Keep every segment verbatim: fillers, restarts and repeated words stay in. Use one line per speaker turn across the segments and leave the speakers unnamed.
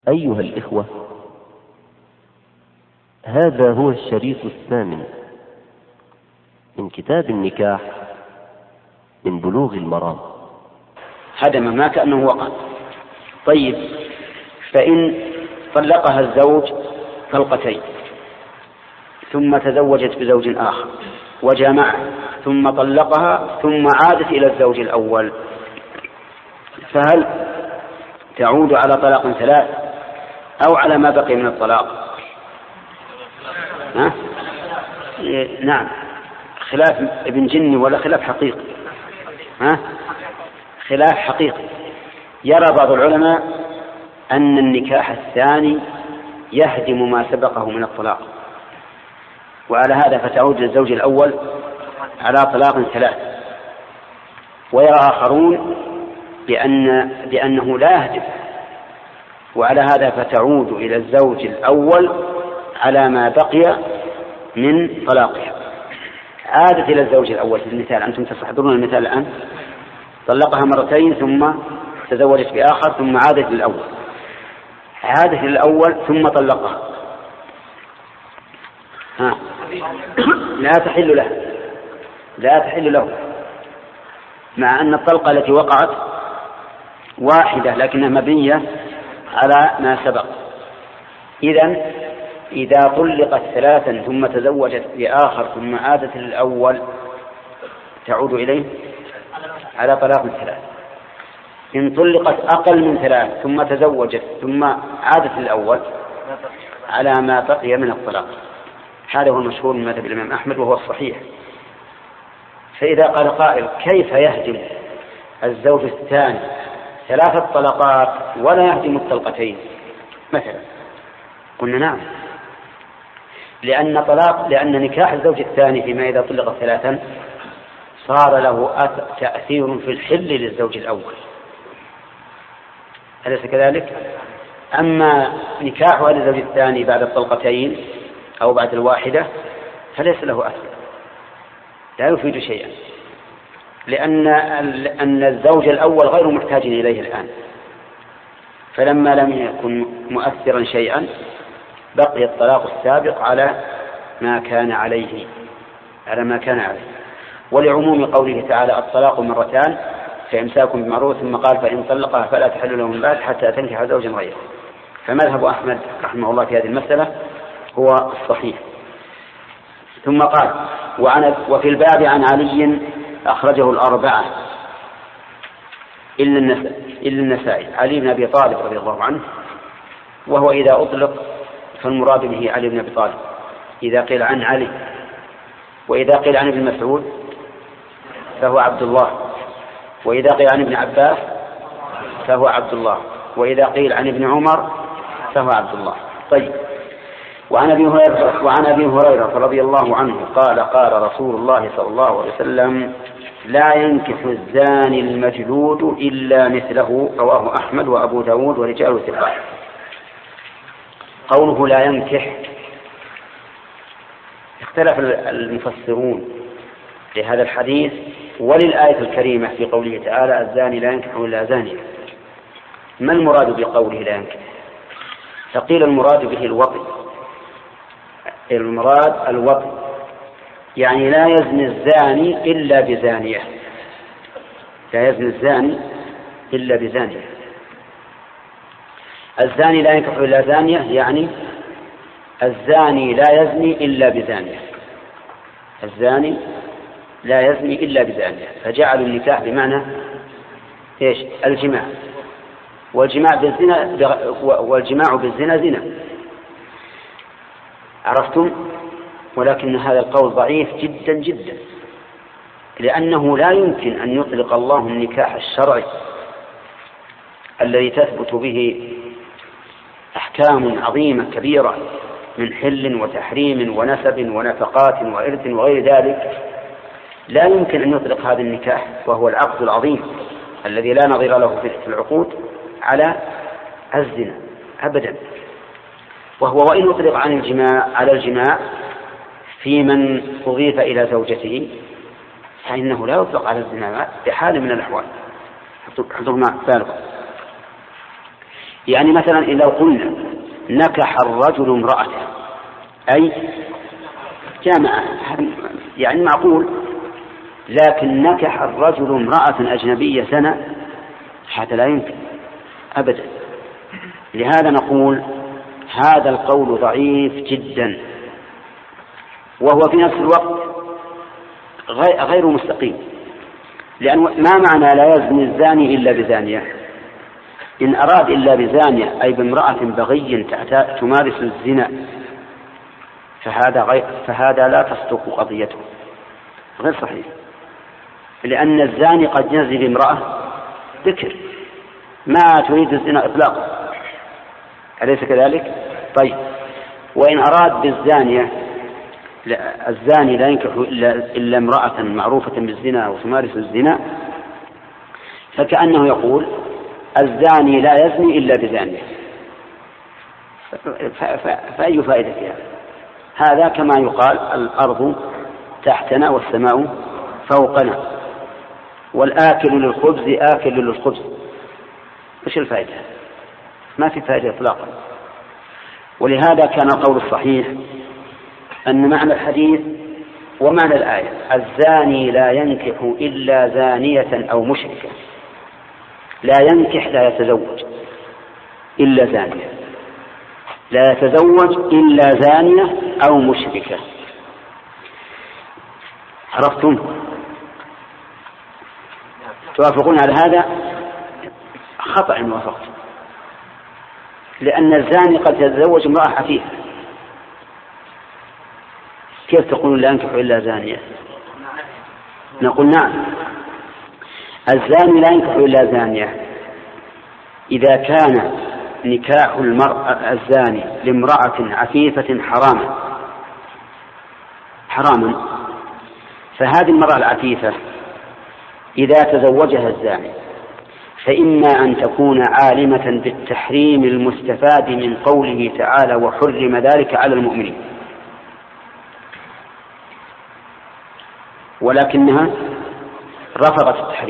أيها الإخوة، هذا هو الشريط الثامن من كتاب النكاح من بلوغ المرام.
هدم ما كأنه وقع. طيب، فإن طلقها الزوج طلقتين ثم تزوجت بزوج آخر وجامعه ثم طلقها ثم عادت إلى الزوج الأول، فهل تعود على طلاق ثلاث أو على ما بقي من الطلاق؟ ها؟ إيه نعم، خلاف ابن جني ولا خلاف حقيقي؟ ها؟ خلاف حقيقي. يرى بعض العلماء أن النكاح الثاني يهدم ما سبقه من الطلاق، وعلى هذا فتعود للزوج الأول على طلاق ثلاث. ويرى آخرون بأن بأنه لا يهدم، وعلى هذا فتعود إلى الزوج الأول على ما بقي من طلاقها. عادت إلى الزوج الأول في المثال، أنتم تستحضرون المثال الآن، طلقها مرتين ثم تزوجت بآخر ثم عادت للأول، عادت للأول ثم طلقها، ها. لا تحل له لا تحل له مع أن الطلقة التي وقعت واحدة لكنها مبنية على ما سبق. إذن إذا طلقت ثلاثا ثم تزوجت بآخر ثم عادت للأول تعود إليه على طلاق ثلاث. إن طلقت أقل من ثلاث ثم تزوجت ثم عادت للأول على ما بقي من الطلاق. هذا هو المشهور من مذهب الإمام أحمد وهو الصحيح. فإذا قال قائل كيف يهدم الزوج الثاني ثلاثة طلقات ولا يهدم الطلقتين مثلا؟ قلنا نعم، لأن طلاق لأن نكاح الزوج الثاني فيما إذا طلق ثلاثا صار له تأثير في الحل للزوج الأول، أليس كذلك؟ أما نكاحها للزوج الثاني بعد الطلقتين أو بعد الواحدة فليس له أثر، لا يفيد شيئا، لأن أن الزوج الأول غير محتاج إليه الآن، فلما لم يكن مؤثرا شيئا بقي الطلاق السابق على ما كان عليه على ما كان عليه. ولعموم قوله تعالى الطلاق مرتان فإمساك بمعروف، ثم قال فإن طلقها فلا تحل له من بعد حتى تنكح زوجا غيره. فمذهب أحمد رحمه الله في هذه المسألة هو الصحيح. ثم قال وفي الباب عن علي أخرجه الأربعة إلا النسائي، علي بن أبي طالب رضي الله عنه، وهو إذا أطلق فالمراد به علي بن أبي طالب إذا قيل عن علي، وإذا قيل عن ابن مسعود فهو عبد الله، وإذا قيل عن ابن عباس فهو عبد الله، وإذا قيل عن ابن عمر فهو عبد الله. طيب، وعن أبي هريرة وعن أبي هريرة رضي الله عنه قال قال رسول الله صلى الله عليه وسلم لا ينكح الزاني المجلود إلا مثله، رواه أحمد وأبو داود ورجال ثقات. قوله لا ينكح اختلف المفسرون لهذا الحديث وللآية الكريمة في قوله تعالى الزاني لا ينكح إلا زانية. ما المراد بقوله لا ينكح؟ فقيل المراد به الوطي، المراد الوطي، يعني لا يزني الزاني إلا بزانية، لا يزني الزاني إلا بزانية. الزاني لا ينكح إلا زانية يعني الزاني لا يزني إلا بزانية، الزاني لا يزني إلا بزانية، فجعلوا النكاح بمعنى إيش؟ الجماع، والجماع بالزنا والجماع بالزنا زنا. عرفتم؟ ولكن هذا القول ضعيف جدا جدا، لأنه لا يمكن أن يطلق الله النكاح الشرعي الذي تثبت به أحكام عظيمة كبيرة من حل وتحريم ونسب ونفقات وإرث وغير ذلك، لا يمكن أن يطلق هذا النكاح وهو العقد العظيم الذي لا نظير له في العقود على الزنا أبدا. وهو وإن أطلق عن الجماع على الجماع في من أضيف إلى زوجته فإنه لا يطلق على الزنا بحال من الأحوال. حضرنا بالغ. يعني مثلا إذا قلنا نكح الرجل امرأته أي جامعة، يعني معقول، لكن نكح الرجل امرأة أجنبية سنة هذا لا يمكن أبدا. لهذا نقول هذا القول ضعيف جدا، وهو في نفس الوقت غير مستقيم، لأن ما معنى لا يزني الزاني إلا بزانية؟ إن أراد إلا بزانية أي بامرأة بغي تمارس الزنا فهذا, غير فهذا لا تصدق قضيته، غير صحيح، لأن الزاني قد يزني بامرأة ذكر ما تريد الزنا إطلاقا، أليس كذلك؟ طيب، وإن أراد بالزانية الزاني لا ينكح إلا امرأة معروفة بالزنا وتمارس الزنا، فكأنه يقول الزاني لا يزني إلا بزانية، فأي فائدة فيها؟ هذا كما يقال الأرض تحتنا والسماء فوقنا، والآكل للخبز آكل للخبز، إيش الفائدة؟ ما في فائدة إطلاقا. ولهذا كان القول الصحيح أن معنى الحديث ومعنى الآية الزاني لا ينكح إلا زانية أو مشركة، لا ينكح لا يتزوج إلا زانية، لا يتزوج إلا زانية أو مشركة. عرفتم؟ توافقون على هذا؟ خطأ موافقتم، لأن الزاني قد يتزوج امرأة عفيفة، كيف تقولون لا ينكح إلا زانية؟ نقول نعم، الزاني لا ينكح إلا زانية إذا كان نكاح المرأة الزاني لامرأة عفيفة حراما حراما فهذه المرأة العفيفة إذا تزوجها الزاني فإما أن تكون عالمة بالتحريم المستفاد من قوله تعالى وحرم ذلك على المؤمنين، ولكنها رفضت التحريم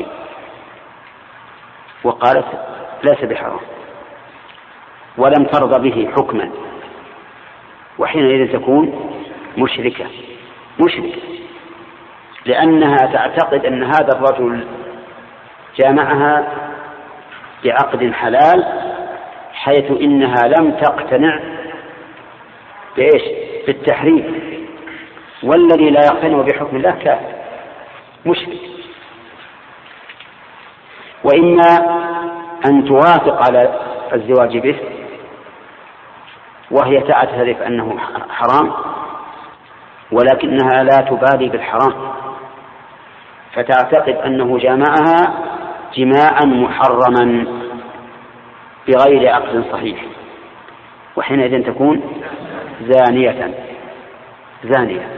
وقالت ليس بحرام ولم ترضى به حكما، وحينئذ تكون مشركة مشركة لأنها تعتقد أن هذا الرجل جامعها بعقد حلال، حيث إنها لم تقتنع بإيش؟ بالتحريم، والذي لا يقتنع بحكم الله كافر مشرك. وإما أن توافق على الزواج به وهي تعترف أنه حرام، ولكنها لا تبالي بالحرام، فتعتقد أنه جامعها جماعا محرما بغير عقد صحيح، وحينئذ تكون زانية زانية.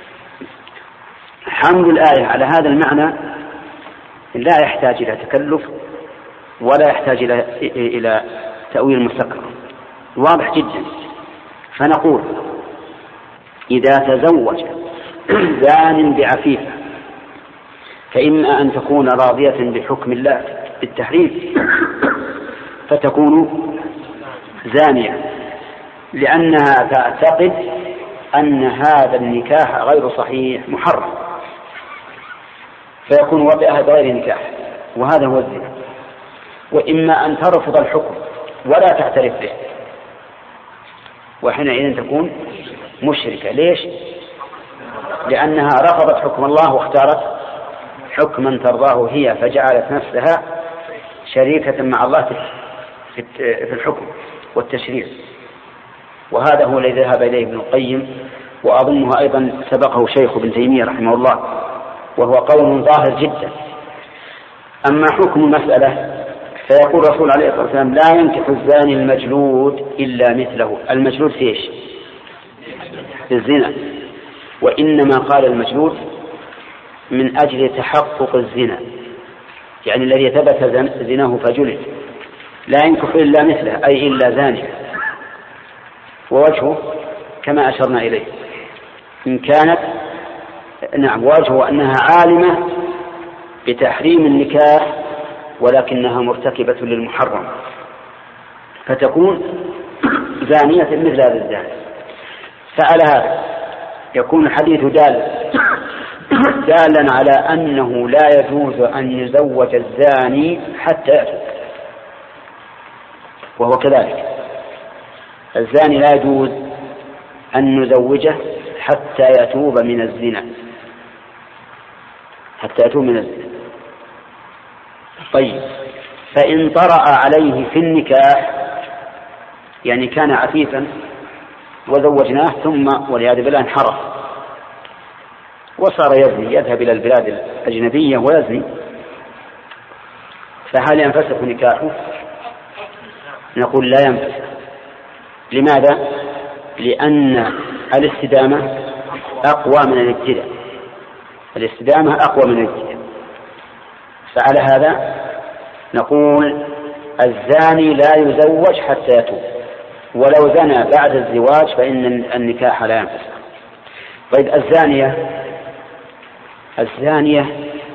حمل الآية على هذا المعنى لا يحتاج إلى تكلف ولا يحتاج إلى إلى تأويل مستقر، واضح جدا. فنقول إذا تزوج زان بعفيفة فإما أن تكون راضية بحكم الله بالتحريم فتكون زانية، لأنها تعتقد أن هذا النكاح غير صحيح محرم، فيكون وطئها بغير نكاح، وهذا هو الزنا. وإما أن ترفض الحكم ولا تعترف به، وحينئذ تكون مشركة. ليش؟ لأنها رفضت حكم الله واختارت حكما ترضاه هي، فجعلت نفسها شريكة مع الله في الحكم والتشريع. وهذا هو الذي ذهب إليه ابن القيم، وأظنه أيضا سبقه شيخ ابن تيمية رحمه الله، وهو قول ظاهر جدا. أما حكم المسألة فيقول الرسول عليه الصلاة والسلام لا ينكح الزاني المجلود إلا مثله. المجلود في إيش؟ في الزنا، وإنما قال المجلود من أجل تحقق الزنا، يعني الذي ثبت زناه فجلد. لا ينكح إلا مثله أي إلا زانية. ووجهه كما أشرنا إليه إن كانت نعم وجهه أنها عالمة بتحريم النكاح ولكنها مرتكبة للمحرم، فتكون زانية مثل هذا الزاني. فعلى هذا يكون الحديث دال دالا على أنه لا يجوز أن يزوج الزاني حتى يتوب، وهو كذلك. الزاني لا يجوز أن نزوجه حتى يتوب من الزنا، حتى يتوب من الزنا. طيب، فإن طرأ عليه في النكاح، يعني كان عفيفا وزوجناه ثم والعياذ بالله انحرف وصار يزني، يذهب إلى البلاد الأجنبية ويزني، فهل ينفسخ نكاحه؟ نقول لا ينفسخ. لماذا؟ لأن الاستدامة أقوى من الابتداء، الاستدامة أقوى من الابتداء. فعلى هذا نقول الزاني لا يزوج حتى يتوب، ولو زنى بعد الزواج فإن النكاح لا ينفسخ. طيب، الزانية الزانية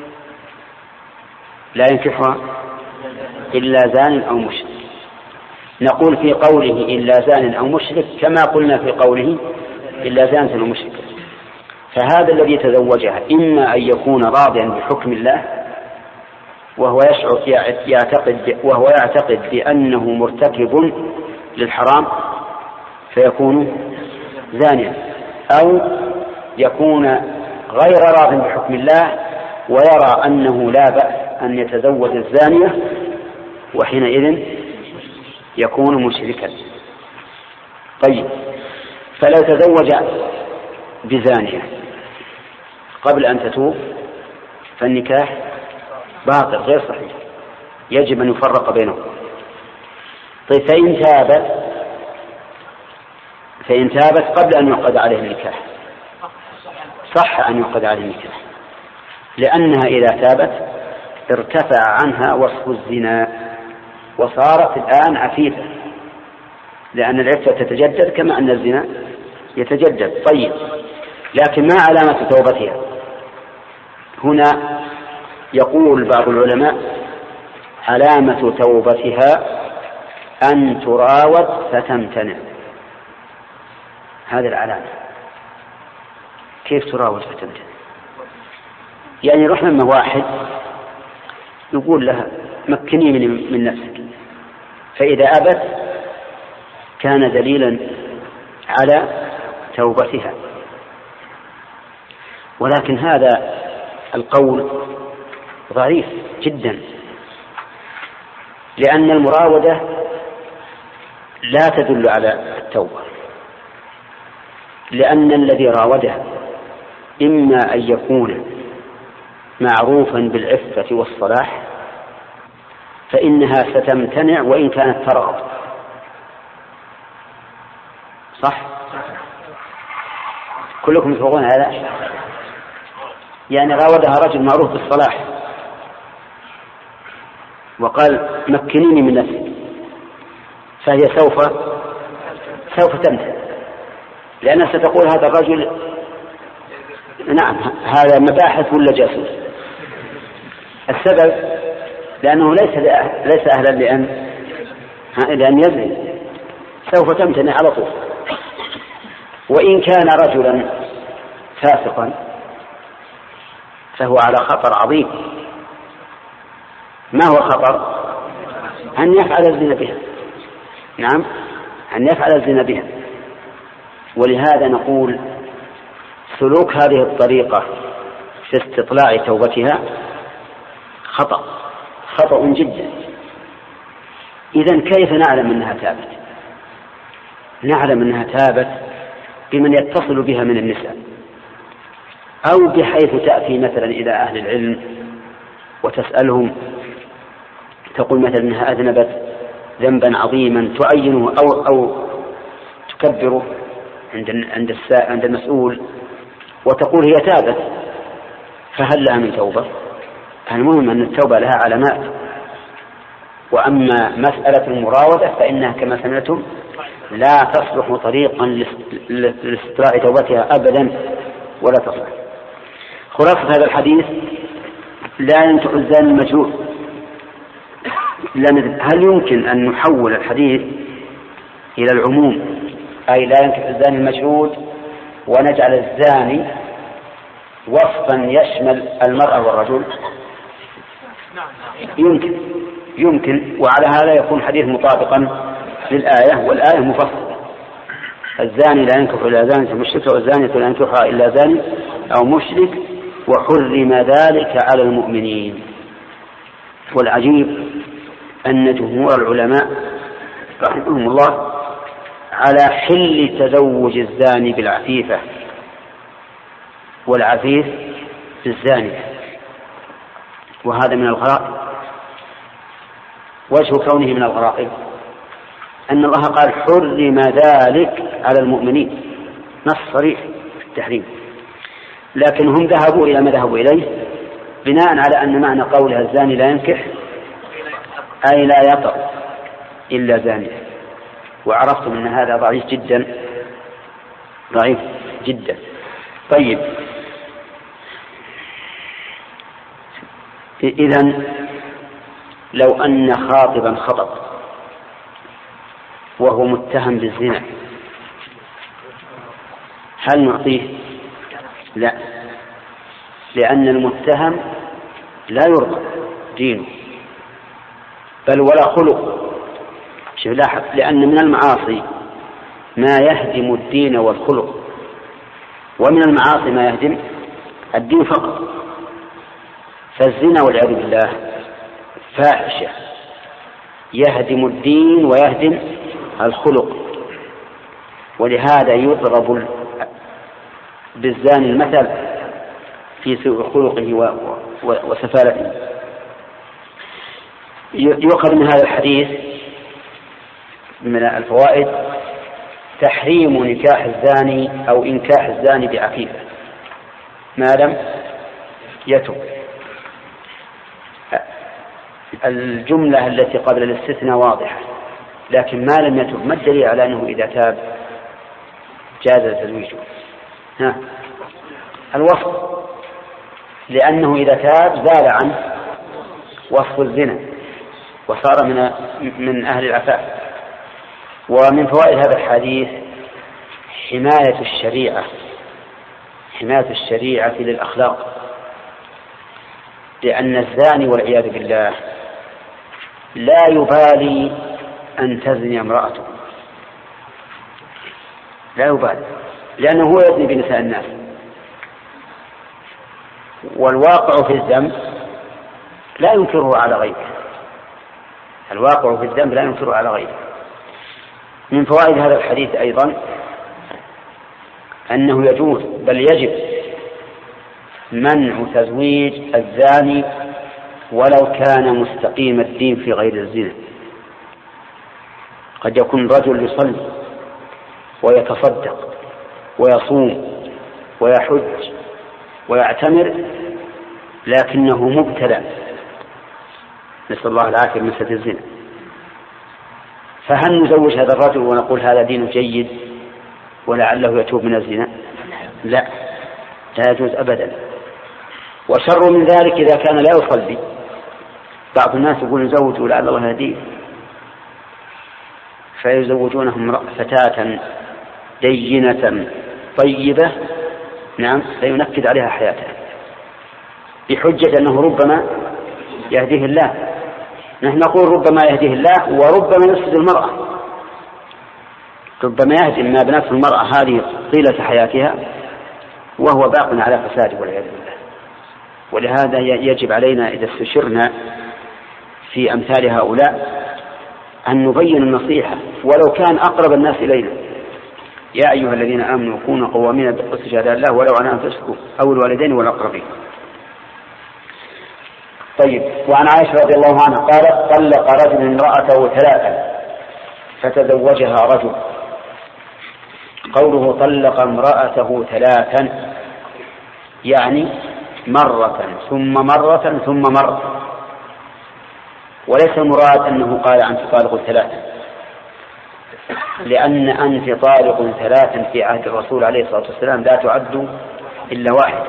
لا ينكحها إلا زان أو مشرك. نقول في قوله إلا زان أو مشرك كما قلنا في قوله إلا زان أو مشرك. فهذا الذي تزوجها إما أن يكون راضيا بحكم الله وهو يشعر يعتقد وهو يعتقد بأنه مرتكب للحرام فيكون زانيا، أو يكون غير راض بحكم الله ويرى أنه لا بأس أن يتزوج الزانية، وحينئذ يكون مشركا. طيب، فلو تزوج بزانية قبل أن تتوب فالنكاح باطل غير صحيح، يجب أن يفرق بينهم. طيب، فإن تابت فإن تابت قبل أن يعقد عليه النكاح صح أن يعقد عليه النكاح، لأنها إذا تابت ارتفع عنها وصف الزنا وصارت الآن عفيفة، لأن العفة تتجدد كما أن الزنا يتجدد. طيب، لكن ما علامة توبتها؟ هنا يقول بعض العلماء علامة توبتها أن تراود فتمتنع. هذه العلامة. كيف تراود فتمتنع؟ يعني رحنا من واحد نقول لها مكني من, من نفسك، فإذا أبت كان دليلا على توبتها. ولكن هذا القول ضعيف جدا، لأن المراودة لا تدل على التوبة، لأن الذي راودها إما أن يكون معروفا بالعفة والصلاح فإنها ستمتنع وإن كانت ترغب. صح؟ كلكم تفوقون هذا؟ يعني راودها رجل معروف بالصلاح وقال مكنيني من نفسي، فهي سوف سوف تمتنع، لأنها ستقول هذا الرجل نعم هذا مباحث ولا جاسوس. السبب لأنه ليس ليس أهلا لأن لأن يزني، سوف تمتنع على طول. وإن كان رجلا فاسقا فهو على خطر عظيم. ما هو خطر؟ أن يفعل الزنا بها. نعم، أن يفعل الزنا بها. ولهذا نقول سلوك هذه الطريقة في استطلاع توبتها خطأ خطأ جدا. إذن كيف نعلم أنها تابت؟ نعلم أنها تابت بمن يتصل بها من النساء، أو بحيث تأتي مثلا إلى أهل العلم وتسألهم، تقول مثلا أنها أذنبت ذنبا عظيما تعينه أو أو تكبره عند عند عند المسؤول وتقول هي تابت، فهل لها من توبة؟ المهم أن التوبة لها علامات. وأما مسألة المراودة فإنها كما سمعتم لا تصلح طريقا لاستطلاع توبتها أبدا ولا تصلح. خلاصة هذا الحديث لا ينتهي الزاني المجهول. هل يمكن أن نحول الحديث إلى العموم، أي لا ينكح الزاني المشهود، ونجعل الزاني وصفا يشمل المرأة والرجل؟ يمكن يمكن وعلى هذا يكون حديث مطابقا للآية، والآية مفصلة: الزاني لا ينكح إلا زانية مشركة والزانية لا ينكحها إلا زاني أو مشرك وحرم ذلك على المؤمنين. والعجيب أن جمهور العلماء رحمهم الله على حل تزوج الزاني بالعفيفة والعفيف بالزانية، وهذا من الغرائب. وجه كونه من الغرائب أن الله قال حرم ذلك على المؤمنين، نص صريح في التحريم، لكن هم ذهبوا إلى ما ذهبوا إليه بناء على أن معنى قولها الزاني لا ينكح أي لا يطأ إلا زانية، وعرفتم أن هذا ضعيف جدا ضعيف جدا. طيب، إذن لو أن خاطبا خطب وهو متهم بالزنا هل نعطيه؟ لا، لأن المتهم لا يرضى دينه بل ولا خلق. شوف لاحظ، لأن من المعاصي ما يهدم الدين والخلق، ومن المعاصي ما يهدم الدين فقط. فالزنا والعياذ بالله فاحشة يهدم الدين ويهدم الخلق، ولهذا يضرب بالزاني المثل في سوء خلقه وسفالته. يؤخذ من هذا الحديث من الفوائد تحريم نكاح الزاني أو إنكاح الزاني بعفيفة ما لم يتب. الجملة التي قبل الاستثناء واضحة، لكن ما لم يتب ما الدليل على أنه إذا تاب جاز تزويجه؟ ها، الوصف، لأنه إذا تاب زال عنه وصف الزنا وصار من من أهل العفاف. ومن فوائد هذا الحديث حماية الشريعة حماية الشريعة للأخلاق، لأن الزاني والعياذ بالله لا يبالي أن تزني امرأته، لا يبالي، لأنه هو يزني بنساء الناس. والواقع في الذنب لا ينكره على غيره الواقع في الذنب لا ينكره على غيره. من فوائد هذا الحديث أيضا أنه يجوز بل يجب منع تزويج الزاني ولو كان مستقيم الدين في غير الزنا. قد يكون رجل يصلي ويتصدق ويصوم ويحج ويعتمر لكنه مبتلى، نسأل الله العافية من فتنة الزنا، فهل نزوج هذا الرجل ونقول هذا دين جيد ولعله يتوب من الزنا؟ لا، لا يجوز أبدا. وشر من ذلك إذا كان لا يصلي. بعض الناس يقول نزوج ولعل الله يهديه، فيزوجونهم فتاة دينة طيبة، نعم، فينكد عليها حياتها بحجة أنه ربما يهديه الله. نحن نقول ربما يهديه الله وربما يفسد المرأة، ربما يهدي ما بنته المرأة هذه طيلة حياتها وهو باق على فساده والعياذ بالله. ولهذا يجب علينا إذا استشرنا في أمثال هؤلاء أن نبين النصيحة ولو كان أقرب الناس إلينا: يا أيها الذين آمنوا كونوا قوامين بالقسط شهداء الله ولو على أنفسكم أو الوالدين والأقربين. طيب، وعن عائشة رضي الله عنها قالت: طلق رجل امرأته ثلاثا فتزوجها رجل. قوله طلق امرأته ثلاثا يعني مرة ثم مرة ثم مرة، وليس المراد أنه قال أنت طالق ثلاثا، لأن أنت طالق ثلاثا في عهد الرسول عليه الصلاة والسلام لا تعد إلا واحدة،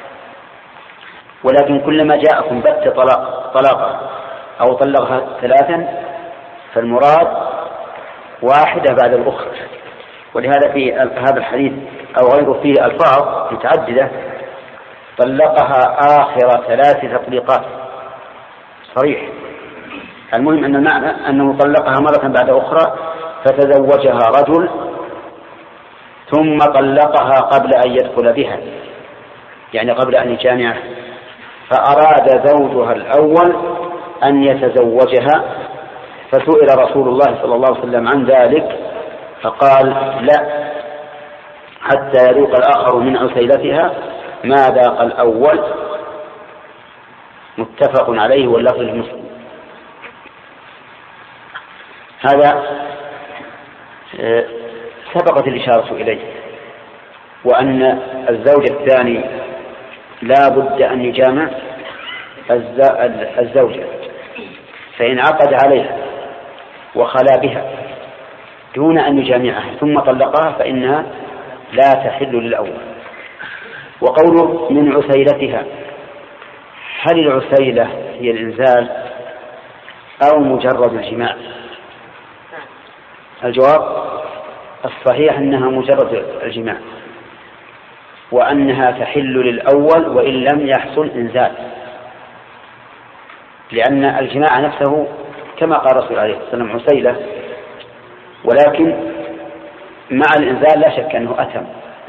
ولكن كلما جاءكم بت طلاق طلاقا أو طلقها ثلاثا فالمراد واحدة بعد الأخرى. ولهذا في هذا الحديث أو غيره فيه ألفاظ متعددة: طلقها آخر ثلاث تطليقات، صريح. المهم أن المعنى أنه طلقها مرة بعد أخرى، فتزوجها رجل ثم طلقها قبل أن يدخل بها، يعني قبل أن يجامعها، فأراد زوجها الأول أن يتزوجها، فسئل رسول الله صلى الله عليه وسلم عن ذلك فقال: لا، حتى يذوق الآخر من عسيلتها ما ذاق الأول. متفق عليه واللفظ المسلم. هذا سبقت الإشارة إليه، وأن الزوج الثاني لا بد أن يجامع الزوجة، فإن عقد عليها وخلا بها دون أن يجامعها ثم طلقها فإنها لا تحل للأول. وقوله من عسيلتها، هل العسيلة هي الإنزال أو مجرد الجماع؟ الجواب الصحيح أنها مجرد الجماع، وأنها تحل للأول وإن لم يحصل إنزال، لأن الجماع نفسه كما قال الرسول عليه الصلاة والسلام عسيلة، ولكن مع الإنزال لا شك أنه أتم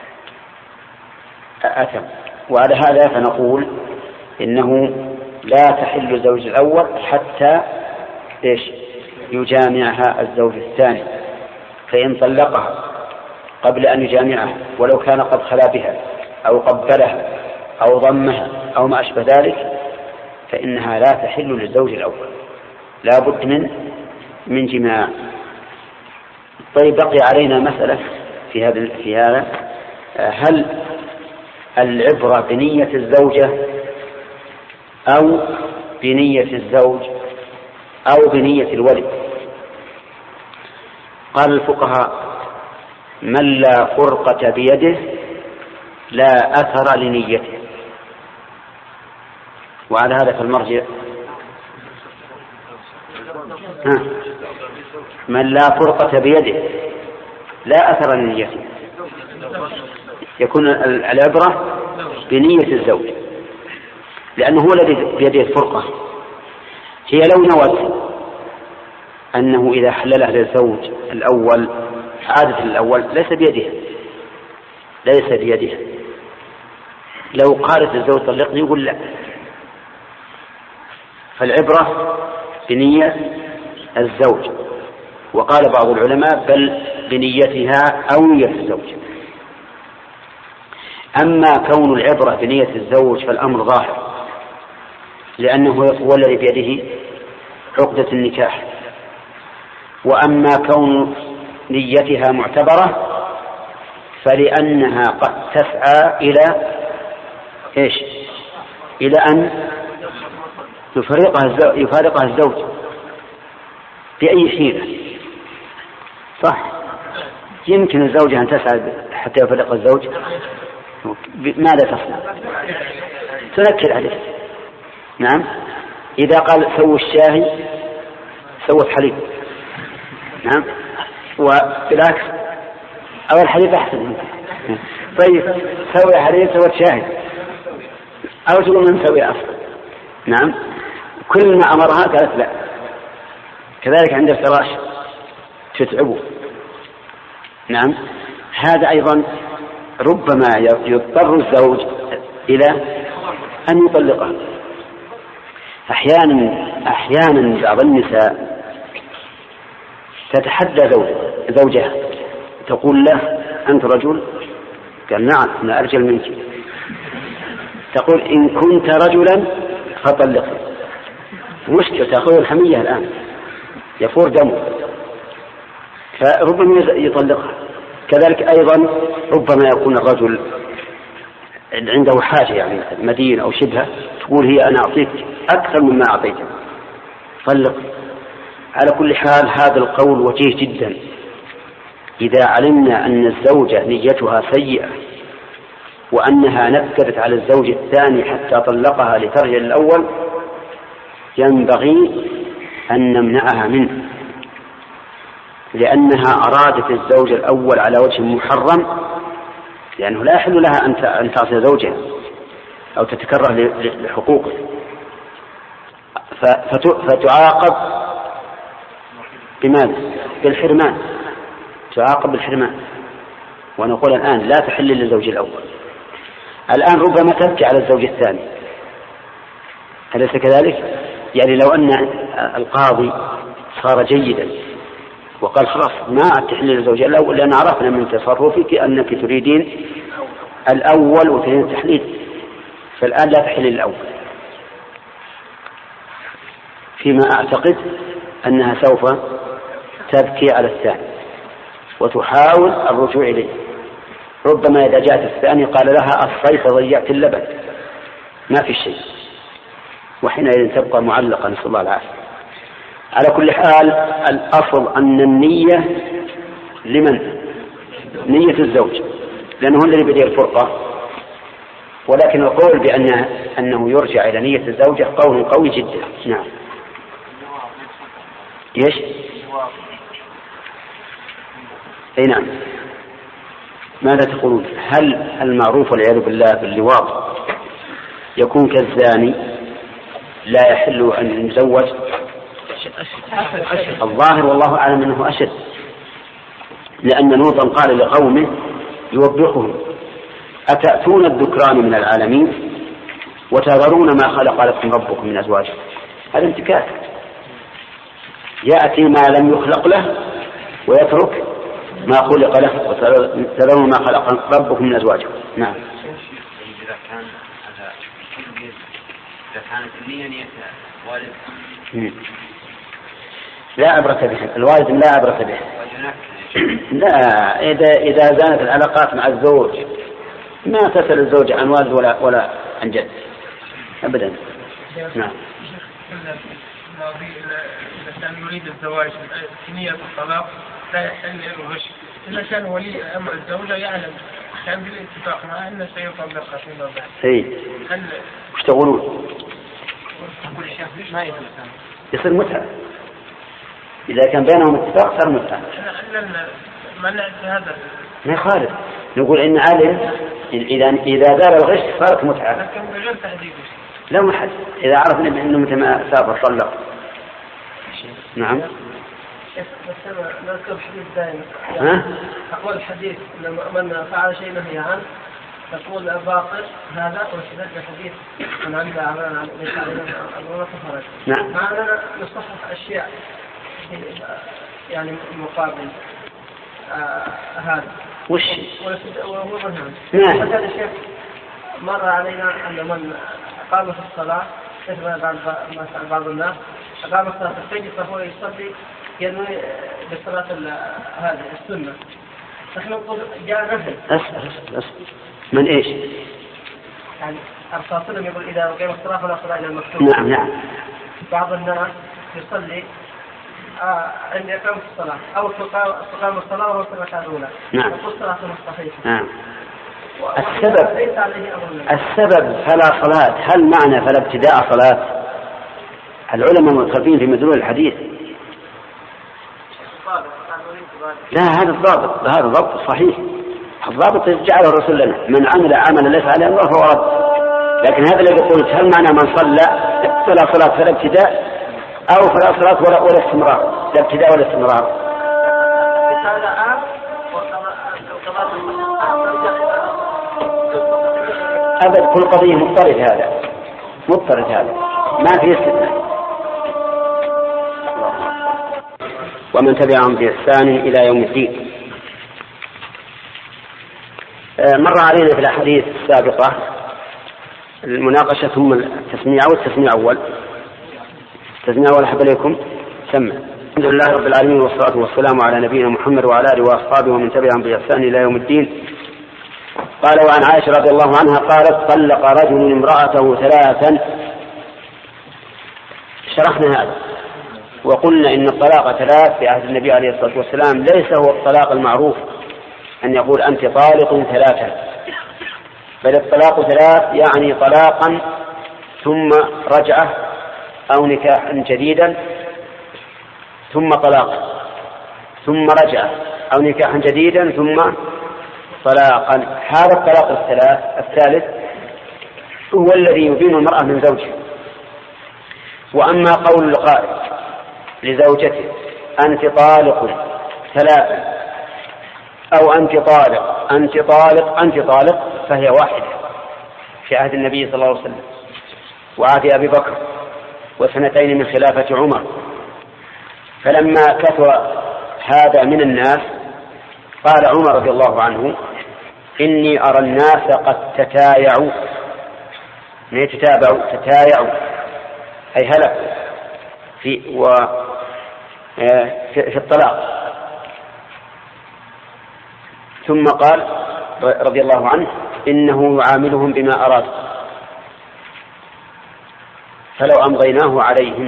أتم وعلى هذا فنقول إنه لا تحل الزوج الأول حتى إيش يجامعها الزوج الثاني. فإن طلقها قبل أن يجامعها ولو كان قد خلا بها أو قبلها أو ضمها أو ما أشبه ذلك فإنها لا تحل للزوج الأول، لا بد من من جماع. طيب، بقي علينا مسألة في هذا في هذا هل العبرة بنية الزوجة أو بنية الزوج أو بنية الولي؟ قال الفقهاء: من لا فرقة بيده لا أثر لنيته. وعلى هذا فالمرجع ها من لا فرقة بيده لا أثر لنيته، يكون العبرة بنية الزوج، لأنه هو الذي بيده الفرقة. هي لو نوت أنه إذا حللها للزوج الأول عادة الأول ليس بيده ليس بيده لو قالت الزوج طلقني يقول لا. فالعبرة بنية الزوج، وقال بعض العلماء بل بنيتها أو نية الزوج. أما كون العبرة بنية الزوج فالأمر ظاهر، لأنه هو الذي بيده عقدة النكاح. وأما كون نيتها معتبرة فلأنها قد تسعى إلى إيش؟ إلى أن يفارقها يفارقها الزوج بأي حيلة. صح، يمكن الزوجة أن تسعى حتى يفارق الزوج، ماذا تصنع؟ تنكر عليه. نعم، إذا قال سووا الشاهي سوت حليب، نعم، وبالعكس أو الحليب أحسن. طيب، سوي حليب سوت شاهي، أو تقول من سوي أصلا. نعم، كل ما أمرها قالت لا. كذلك عند الفراش تتعبه. نعم، هذا أيضا ربما يضطر الزوج إلى أن يطلقها. أحيانا أحيانا بعض النساء تتحدى زوجها تقول له أنت رجل؟ قال نعم أنا أرجل منك. تقول إن كنت رجلا فطلقني. مشكلة تأخذ الحمية الآن يفور دمه، فربما يطلقها. كذلك أيضا ربما يكون الرجل عنده حاجة، يعني مدين أو شبهة، تقول هي أنا أعطيك أكثر مما أعطيتك طلق. على كل حال هذا القول وجيه جدا. إذا علمنا أن الزوجة نيتها سيئة وأنها نكدت على الزوج الثاني حتى طلقها لترجع الأول ينبغي أن نمنعها منه، لأنها أرادت الزوج الأول على وجه محرم، لأنه لا يحل لها أن تعصي زوجها أو تتكره لحقوقه، فتعاقب بماذا؟ بالحرمان، تعاقب بالحرمان. ونقول الآن لا تحل للزوج الأول. الآن ربما تبكي على الزوج الثاني، أليس كذلك؟ يعني لو أن القاضي صار جيدا وقال خلاص ما تحل للزوج الأول لأن عرفنا من تصرفك أنك تريدين الأول وتريدين التحليل، فالآن لا تحل الأول، فيما أعتقد أنها سوف تبكي على الثاني وتحاول الرجوع إليه. ربما إذا جاءت الثاني قال لها الصيف ضيعت اللبن، ما في شيء، وحينئذ تبقى معلقة، نسأل الله العافية. على كل حال الأصل أن النية لمن؟ نية الزوج، لأنه هو الذي بدأ الفرقة. ولكن القول بأن أنه يرجع إلى نية الزوجة قول قوي جدا. نعم. إيش؟ أي نعم. ماذا تقولون؟ هل المعروف والعياذ بالله باللواط يكون كالزاني لا يحل أن يزوج؟ الظاهر والله أعلم أنه أشد، لأن لوطا قال لقومه يوبخهم: أتأتون الذكران من العالمين وتذرون ما خلق لكم ربكم من أزواج. هذا انتكاس، يأتي ما لم يخلق له ويترك ما خلق له، وتذرون ما خلق ربكم من أزواج. نعم.
إذا كان إذا كانت النية نية والد
لا عبرة به، الوالد لا عبرة به. لا، إذا إذا زانت العلاقات مع الزوج ما تسأل الزوج عن والد ولا ولا عن جد أبدا. نعم.
إذا كان يريد الزواج بنية الطلاق لا يحل له غش. إذا كان ولي أمر الزوجة يعلم كان بالاتفاق مع أن سيطلقها فيما بعد.
إيه. وش تقولون؟ يصير متعة. إذا كان بينهم اتفاق صار متعة.
منع هذا.
ما يخالف، نقول إن علم إذا إذا زال الغش صارت متعة.
لكن بغير تحديد.
لا محد إذا عرف إنه متى ما سافر طلق. نعم.
بس أنا نذكر حديث دائما.
ها؟
أقول الحديث من فعل شيء نهي عنه تقول الباطل هذا وشدد الحديث من عند عمران ليس علينا أمر كفرج.
نعم.
معنا نصحح أشياء يعني مقابل آه هذا.
وش؟
وهو منهم.
نعم.
مثلا الشيخ مر علينا أن من قام في الصلاة مثل بعض بعض الناس قام في صلاة الفجر فهو يصلي ينوي بصلاة هذه السنة. نحن نقول جاء نهي.
أسأل أسأل أسأل من إيش؟
يعني الرسول صلى الله عليه وسلم يقول إذا قام الصلاة فلا صلاة إلى المكتوب.
نعم نعم.
بعض الناس يصلي آه عند إقامة الصلاة أو تقام الصلاة وهو في الركعة الأولى.
نعم.
يقول صلاة صحيحة.
نعم. السبب السبب فلا صلاة، هل معنى فلا ابتداء صلاة؟ العلماء مختلفين في مدلول الحديث. لا، هذا الضابط، هذا الضابط صحيح. الضابط جعله الرسول لنا: من عمل عملا ليس عليه امر فهو رد. لكن هذا الذي قلت هل معنى من صلى فلا صلاة فلا ابتداء أو فلا صلاة ولا ولا استمرار؟ لا ابتداء ولا استمرار. أبد، كل قضية مضطرد، هذا مضطرد، هذا ما في استثناء. ومن تبعهم بإحسان إلى يوم الدين. مر علينا في الأحاديث السابقة المناقشة ثم التسميع والتسميع أول. التسميع أول أحب إليكم سمع. الحمد لله رب العالمين والصلاة والسلام على نبينا محمد وعلى آله وأصحابه ومن تبعهم بإحسان إلى يوم الدين. قال: وعن عائشة رضي الله عنها قالت: طلق رجل امرأته ثلاثا. شرحنا هذا وقلنا إن الطلاق ثلاث في عهد النبي عليه الصلاة والسلام ليس هو الطلاق المعروف أن يقول أنت طالق ثلاثا، بل الطلاق ثلاث يعني طلاقا ثم رجعة أو نكاحا جديدا ثم طلاق. ثم رجع أو نكاحا جديدا ثم طلاقا. هذا الطلاق الثلاث الثالث هو الذي يبين المرأة من زوجها. وأما قول القائل لزوجته أنت طالق ثلاثا أو أنت طالق أنت طالق أنت طالق فهي واحدة في عهد النبي صلى الله عليه وسلم وعهد أبي بكر وسنتين من خلافة عمر. فلما كثر هذا من الناس قال عمر رضي الله عنه إني أرى الناس قد تتايعوا يتتابعوا تتايعوا أي هلك في, و في الطلاق. ثم قال رضي الله عنه إنه يعاملهم بما أراد فلو أمضيناه عليهم.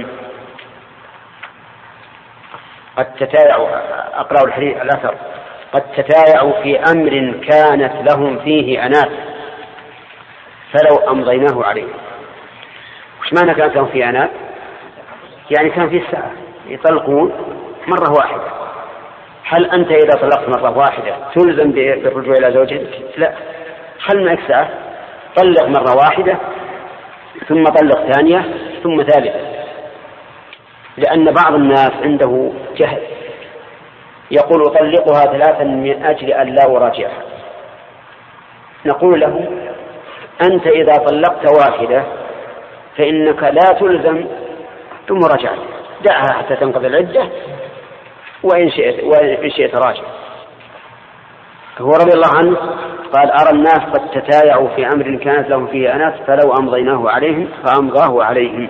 قد تتايعوا أقرأ الحديث الأثر قد تتايعوا في أمر كانت لهم فيه أنات فلو أمضيناه عليهم. وش معنى كانت لهم فيه أنات؟ يعني كان فيه الساعة يطلقون مرة واحدة. هل أنت إذا طلقت مرة واحدة تلزم بالرجوع إلى زوجتك؟ لا، خل معك ساعة طلق مرة واحدة ثم طلق ثانية ثم ثالثة. لأن بعض الناس عنده جهل يقول أطلقها ثلاثا من أجل أن لا أراجعها. نقول له أنت إذا طلقت واحدة فإنك لا تلزم بمراجعتها، دعها حتى تنقضي العدة وإن شئت, وإن شئت راجع. هو رضي الله عنه قال أرى الناس قد تتايعوا في أمر كانت لهم فيه أنات فلو أمضيناه عليهم فأمضاه عليهم.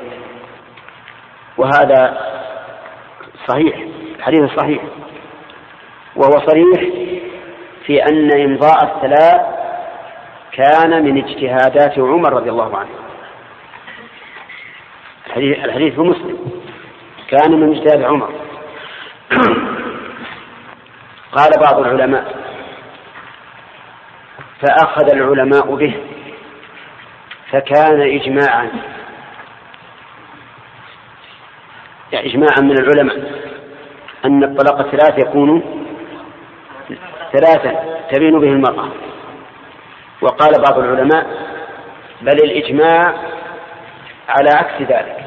وهذا صحيح، الحديث صحيح، وهو صريح في أن إمضاء الثلاث كان من اجتهادات عمر رضي الله عنه. الحديث, الحديث في مسلم كان من اجتهاد عمر. قال بعض العلماء فأخذ العلماء به فكان إجماعا، يعني إجماعا من العلماء أن الطلاق الثلاث يكون ثلاثا تبين به المرأة. وقال بعض العلماء بل الإجماع على عكس ذلك،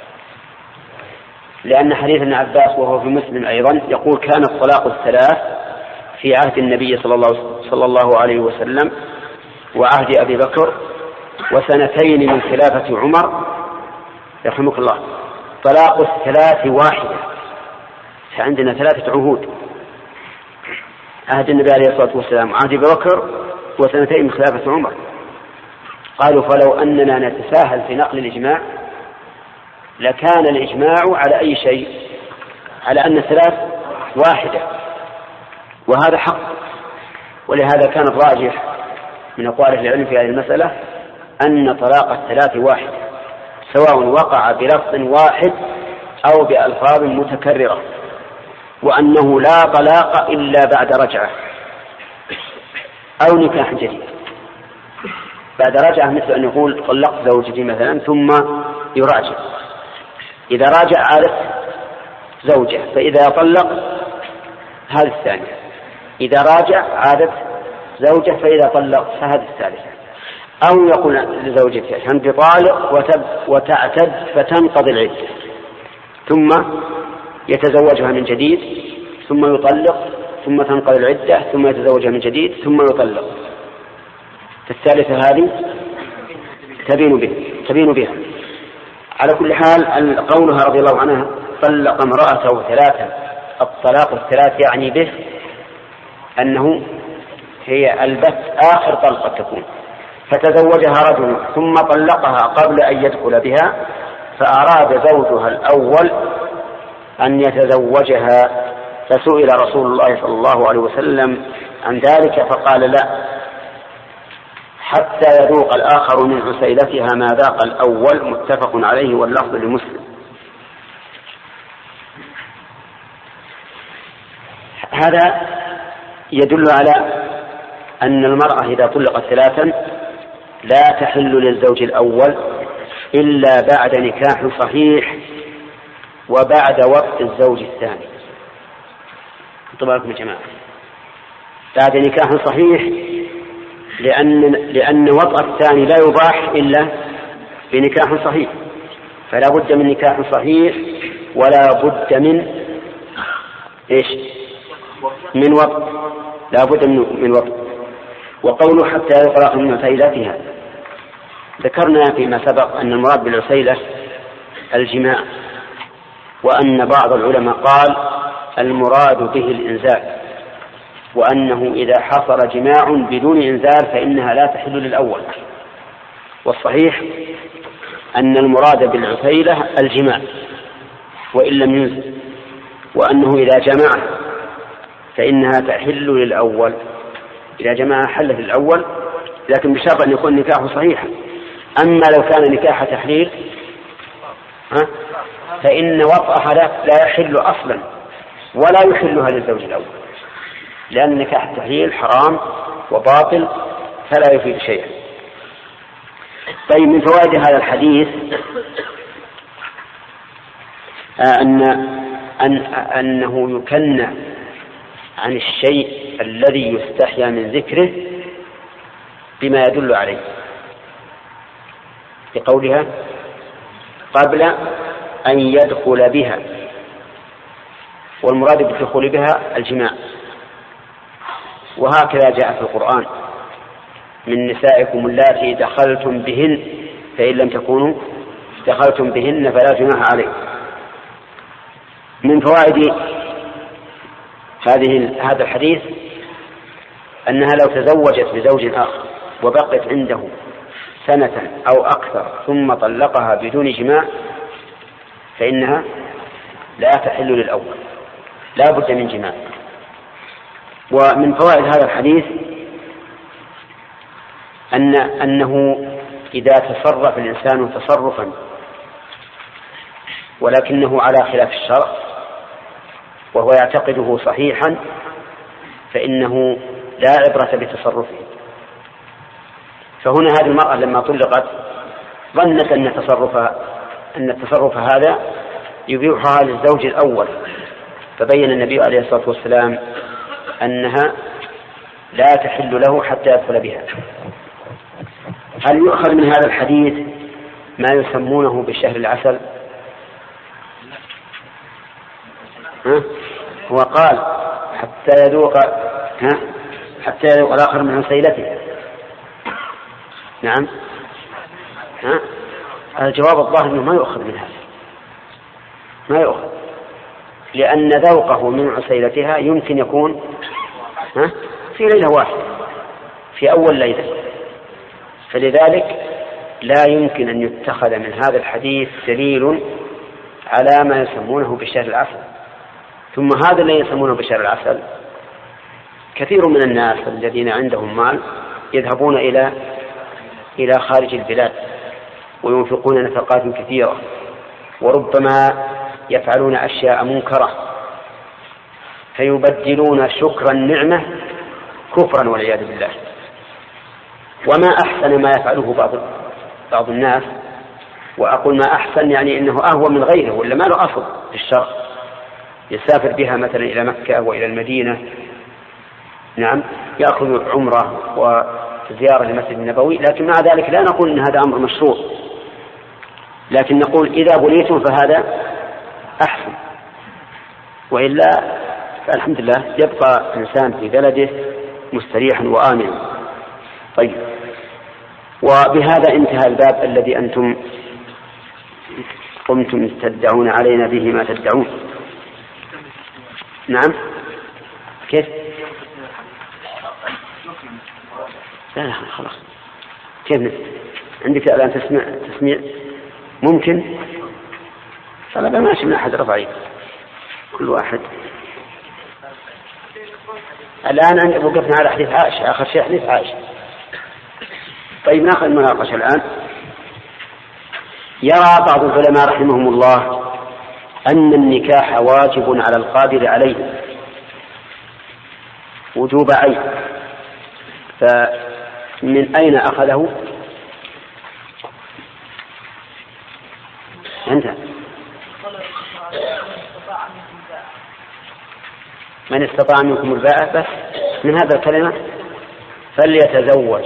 لأن حديث ابن عباس وهو في مسلم أيضا يقول كان الطلاق الثلاث في عهد النبي صلى الله, صلى الله عليه وسلم وعهد أبي بكر وسنتين من خلافة عمر يرحمك الله. طلاق الثلاث واحدة، فعندنا ثلاثة عهود، عهد النبي عليه الصلاة والسلام وعهد أبي بكر وسنتين من خلافة عمر. قالوا فلو أننا نتساهل في نقل الإجماع لكان الإجماع على أي شيء؟ على أن الثلاث واحدة، وهذا حق. ولهذا كان الراجح من أقوال أهل العلم في هذه المسألة أن طلاق الثلاث واحد، سواء وقع بلفظ واحد أو بألفاظ متكررة، وأنه لا طلاق إلا بعد رجعة أو نكاح جديد. بعد رجعة مثل أن يقول طلقت زوجتي مثلا ثم يراجع، إذا راجع عادت زوجة، فإذا طلق هذه الثانية، إذا راجع عادت زوجة، فإذا طلق فهذه الثالثة. أو يقول لزوجته أنت طالق وتعتد فتنقضي العدة ثم يتزوجها من جديد ثم يطلق ثم تنقضي العدة ثم يتزوجها من جديد ثم يطلق. فالثالثة هذه تبين به تبين بها. على كل حال قولها رضي الله عنها طلق امرأته ثلاثا، الطلاق الثلاث يعني به أنه هي البت آخر طلقة تكون، فتزوجها رجل ثم طلقها قبل أن يدخل بها، فأراد زوجها الأول أن يتزوجها، فسئل رسول الله صلى الله عليه وسلم عن ذلك فقال لا حتى يذوق الآخر من عسيلتها ما ذاق الأول، متفق عليه واللفظ لمسلم. هذا يدل على أن المرأة إذا طلقت ثلاثا لا تحل للزوج الأول إلا بعد نكاح صحيح وبعد وقت الزوج الثاني. تبارك يا جماعة بعد نكاح صحيح، لأن لأن وطأ الثاني لا يباح إلا بنكاح صحيح، فلا بد من نكاح صحيح ولا بد من إيش؟ من وطأ، لا بد من وطأ. وقوله حتى يقرأ من عسيلتها، ذكرنا فيما سبق أن المراد بالعسيلة الجماع، وأن بعض العلماء قال المراد به الإنزال، وأنه إذا حصل جماع بدون إنزال فإنها لا تحل للأول. والصحيح أن المراد بالعسيلة الجماع وإن لم ينزل، وأنه إذا جمع فإنها تحل للأول، إذا جمع حلت للأول، لكن بشرط أن يكون نكاحه صحيحا. أما لو كان نكاح تحليل ها فإن وطأها لا يحل أصلا ولا يحلها للزوج الأول، لأن نكاح التحليل حرام وباطل فلا يفيد شيئا. طيب، من فوائد هذا الحديث أن أن أنه يكنى عن الشيء الذي يستحيا من ذكره بما يدل عليه، بقولها قبل أن يدخل بها، والمراد بالدخول بها الجماع. وهكذا جاء في القرآن من نسائكم اللاتي دخلتم بهن فإن لم تكونوا دخلتم بهن فلا جناح عليكم. من فوائد هذه هذا الحديث أنها لو تزوجت بزوج آخر وبقت عنده سنة أو أكثر ثم طلقها بدون جماع فإنها لا تحل للأول، لا بد من جماع. ومن فوائد هذا الحديث أن أنه إذا تصرف الإنسان تصرفا ولكنه على خلاف الشرع وهو يعتقده صحيحا فإنه لا عبرة بتصرفه. فهنا هذه المرأة لما طلقت ظنت أن تصرفها أن التصرف هذا يبيحها للزوج الأول، فبين النبي عليه الصلاة والسلام أنها لا تحل له حتى يدخل بها. هل يؤخذ من هذا الحديث ما يسمونه بشهر العسل؟ ها؟ هو قال حتى يذوق ها؟ حتى يذوق الآخر من عسيلته. نعم، ها؟ الجواب الظاهر أنه ما يؤخذ من هذا، ما يؤخذ، لأن ذوقه من عسيلتها يمكن يكون ها؟ في ليلة واحدة في أول ليلة، فلذلك لا يمكن أن يتخذ من هذا الحديث دليل على ما يسمونه بشهر العسل. ثم هذا الذي يسمونه بشهر العسل كثير من الناس الذين عندهم مال يذهبون إلى إلى خارج البلاد وينفقون نفقات كثيرة، وربما يفعلون أشياء منكرة فيبدلون شكر النعمة كفرا والعياذ بالله. وما أحسن ما يفعله بعض بعض الناس، وأقول ما أحسن يعني إنه أهوى من غيره ولا ما له أصل في الشرع، يسافر بها مثلا إلى مكة وإلى المدينة، نعم، يأخذ عمرة وزيارة للمسجد النبوي، لكن مع ذلك لا نقول إن هذا أمر مشروع، لكن نقول إذا بليتم فهذا أحسن، وإلا فالحمد لله يبقى إنسان في بلده مستريحا وآمنا. طيب، وبهذا انتهى الباب الذي أنتم قمتم تدعون علينا به ما تدعون. نعم، كيف؟ لا لا خلاص، كيف نت... عندك الآن تسمع تسميع ممكن؟ فلا ماشي من أحد رفعي كل واحد. الآن وقفنا على حديث عائشة، آخر شيء حديث عائشة. طيب، ناخذ المناقشة الآن. يرى بعض العلماء رحمهم الله أن النكاح واجب على القادر عليه وجوب عين، فمن أين أخذه؟ أنت من استطاع منكم الباءة بس من هذا الكلمة فليتزوج.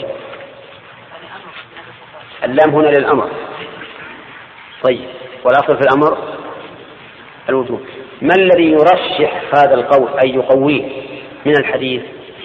اللام هنا للأمر. طيب والأصل في الأمر الوجوب. ما الذي يرشح هذا القول أي يقويه من الحديث؟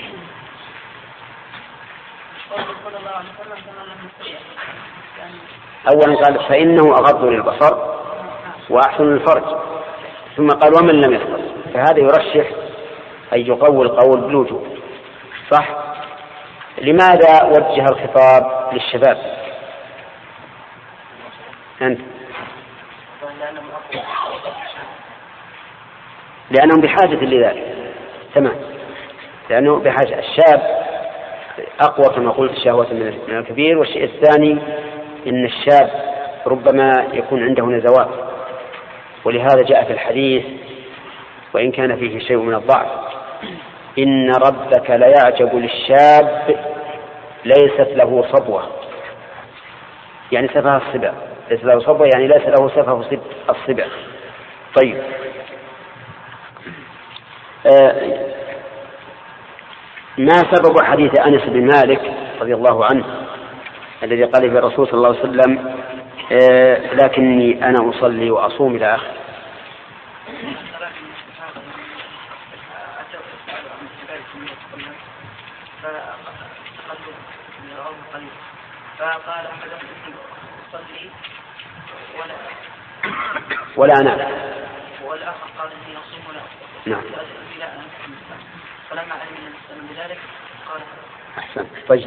أولا قال فإنه أغض للبصر وأحسن للفرج، ثم قال ومن لم يستطع، فهذا يرشح أي يقوي القول بالوجوب. صح؟ لماذا وجه الخطاب للشباب؟ أنت لأنهم بحاجة لذلك. تمام، لأنه بحاجة. الشاب أقوى كما قلت شهوة من الكبير. والشيء الثاني إن الشاب ربما يكون عنده نزوات، ولهذا جاء في الحديث وإن كان فيه شيء من الضعف: إن ربك ليعجب للشاب ليست له صبوة، يعني سفه الصبا. ليس له صبوة يعني ليس له سفه الصبا. طيب آه ما سبب حديث أنس بن مالك رضي الله عنه الذي قال به الرسول صلى الله عليه وسلم آه لكني أنا أصلي وأصوم إلى آخره؟
فقال أحدهم أصلي ولا
ولا أنا،
والآخر قال إني أصوم ولا
نعم.
فلما علم النبي صلى الله عليه وسلم بذلك قال
أحسن. طيب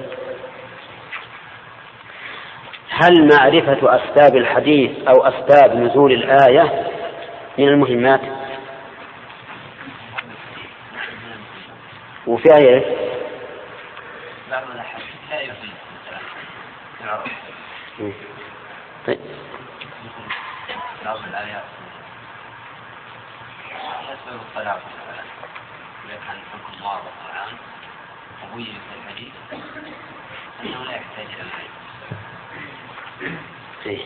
هل معرفة أسباب الحديث أو أسباب نزول الآية من المهمات؟ وفي آية طيب
بعض الآيات يسبب الطلاق إذا كان حكم واضح الآن وبين في الحديث أنه لا يحتاج إلى العين.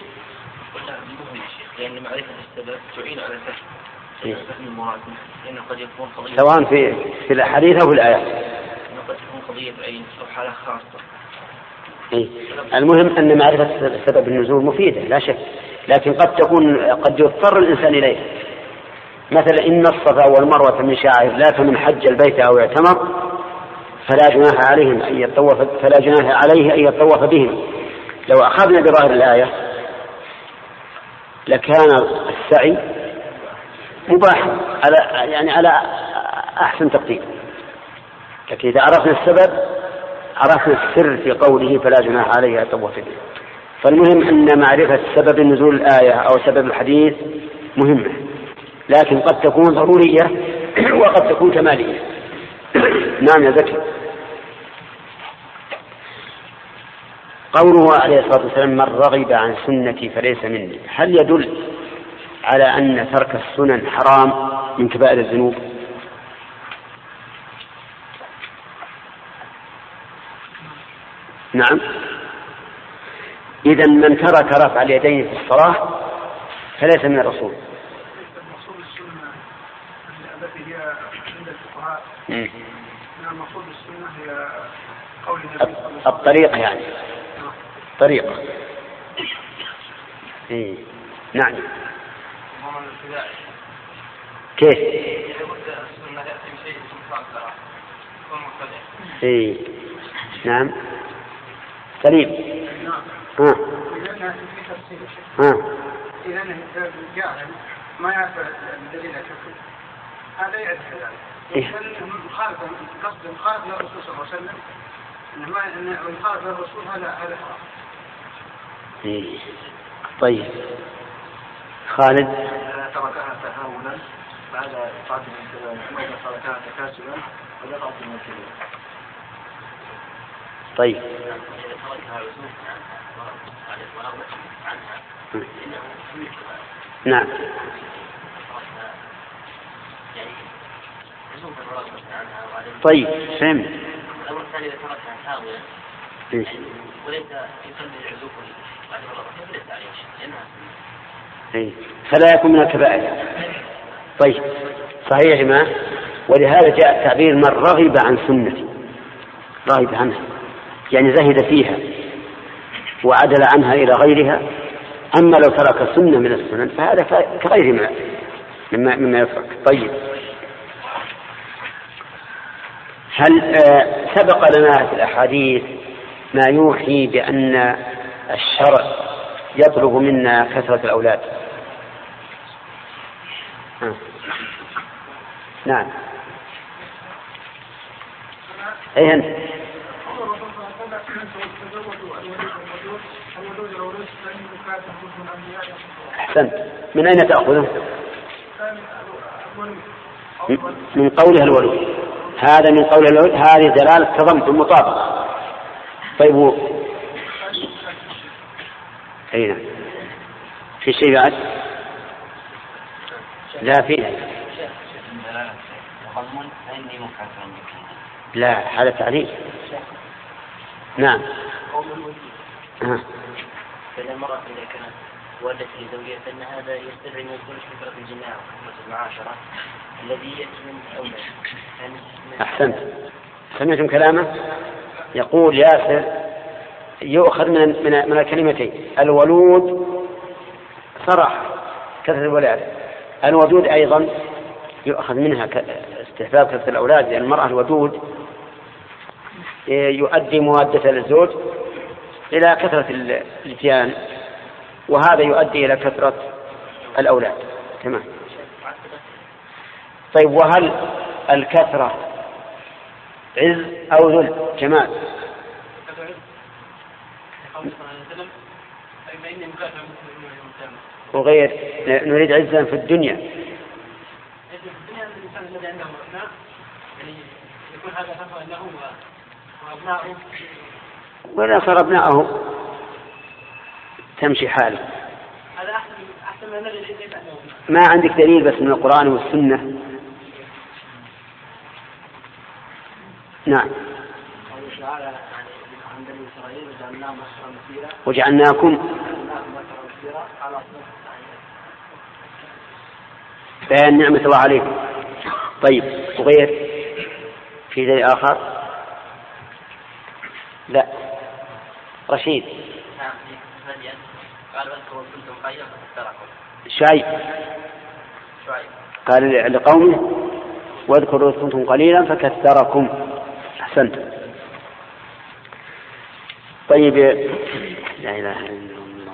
لأن معرفة السبب تعين على فهم المراد، لأنه قد يكون قضية
سواء في في الحديث أو في الآيات،
لأنه قد تكون قضية عين أو حالة خاصة.
إيه. المهم أن معرفة سبب النزول مفيدة لا شك، لكن قد تكون قد يضطر الإنسان إليه. مثلا إن الصفا والمروة من شعائر الله فمن حج البيت أو اعتمر فلا جناح عليهم أن يطوف فلا جناح عليه أن يطوف بهم. لو أخذنا بظاهر الآية لكان السعي مباحا على يعني على أحسن تقدير، لكن إذا عرفنا السبب عرفنا السر في قوله فلا جناح عليه أن يطوف بهم. فالمهم أن معرفة سبب نزول الآية أو سبب الحديث مهمة، لكن قد تكون ضرورية وقد تكون كمالية. نعم يا زكي. قوله عليه الصلاة والسلام من رغب عن سنتي فليس مني، هل يدل على أن ترك السنن حرام من كبائر الذنوب؟ نعم. إذا من ترك رفع اليدين في الصلاة فليس من الرسول.
المقصود السنة التي هي عند الفقهاء، المقصود السنة هي قول النبي صلى الله عليه وسلم
الطريقة، يعني طريقة. إيه. نعم. كيف؟ إيه. نعم. سليم. ها. ها.
إذا جاهل ما يعرف الدليل الحكم هذا يعرف ذلك. مخالفة قصد مخالفة للرسول صلى الله عليه وسلم، إن ما إن مخالفة للرسول هذا هذا حرام.
إيه. طيب. خالد.
تركها تهاونا بعد إطاعة الانتباه، وإذا تركها تكاسلا ولا إطاعة الانتباه.
طيب. نعم. طيب فهمت.
الأمر الثاني إذا تركها ساوية وليس يصلي العزوف بعد الرغبة ليس عليه لأنها
إيه. فلا يكون من الكبائر. طيب صحيح يا جماعة. ولهذا جاء التعبير من رغب عن سنتي، رغب عنها يعني زهد فيها وعدل عنها إلى غيرها. أما لو ترك سنة من السنن فهذا كغير مما, مما يترك. طيب، هل سبق لنا في الأحاديث ما يوحي بأن الشرع يطلب منا كثرة الأولاد؟ آه. نعم. أي أنت أحسنت. من أين تأخذه؟ من قولها الولود. هذا من قولها الولود، هذه دلالة تضمن المطابقة. طيب، أين في شيء بعد؟ لا فيه. لا، هذا تعليل. نعم. آه.
فإن المرأة إذا كانت والدة لزوجها فإن هذا يستدعي من كل فكرة الجماع وفكرة المعاشرة الذي يأتي من أولاد.
أحسنت. سمعتم كلامه؟ يقول ياسر يؤخذ من من من الكلمتين الولود صرح كثرة الولاد، الودود أيضا يؤخذ منها استحباب كثرة الأولاد، لأن المرأة الودود يؤدي موادة للزوج إلى كثرة الاتيان، وهذا يؤدي إلى كثرة الأولاد. تمام. طيب، وهل الكثرة عز أو ذل؟ جمال. وغير نريد عزا في الدنيا. ولا صار ابناءه تمشي حاله. ما عندك دليل بس من القرآن والسنة؟ نعم. وجعلناكم بيان نعمة الله عليكم. طيب، وغير في دليل آخر؟ لا. رشيد. شاي قال لقومه واذكروا إذ كنتم قليلا فكثركم. أحسنت. طيب، لا إله إلا الله.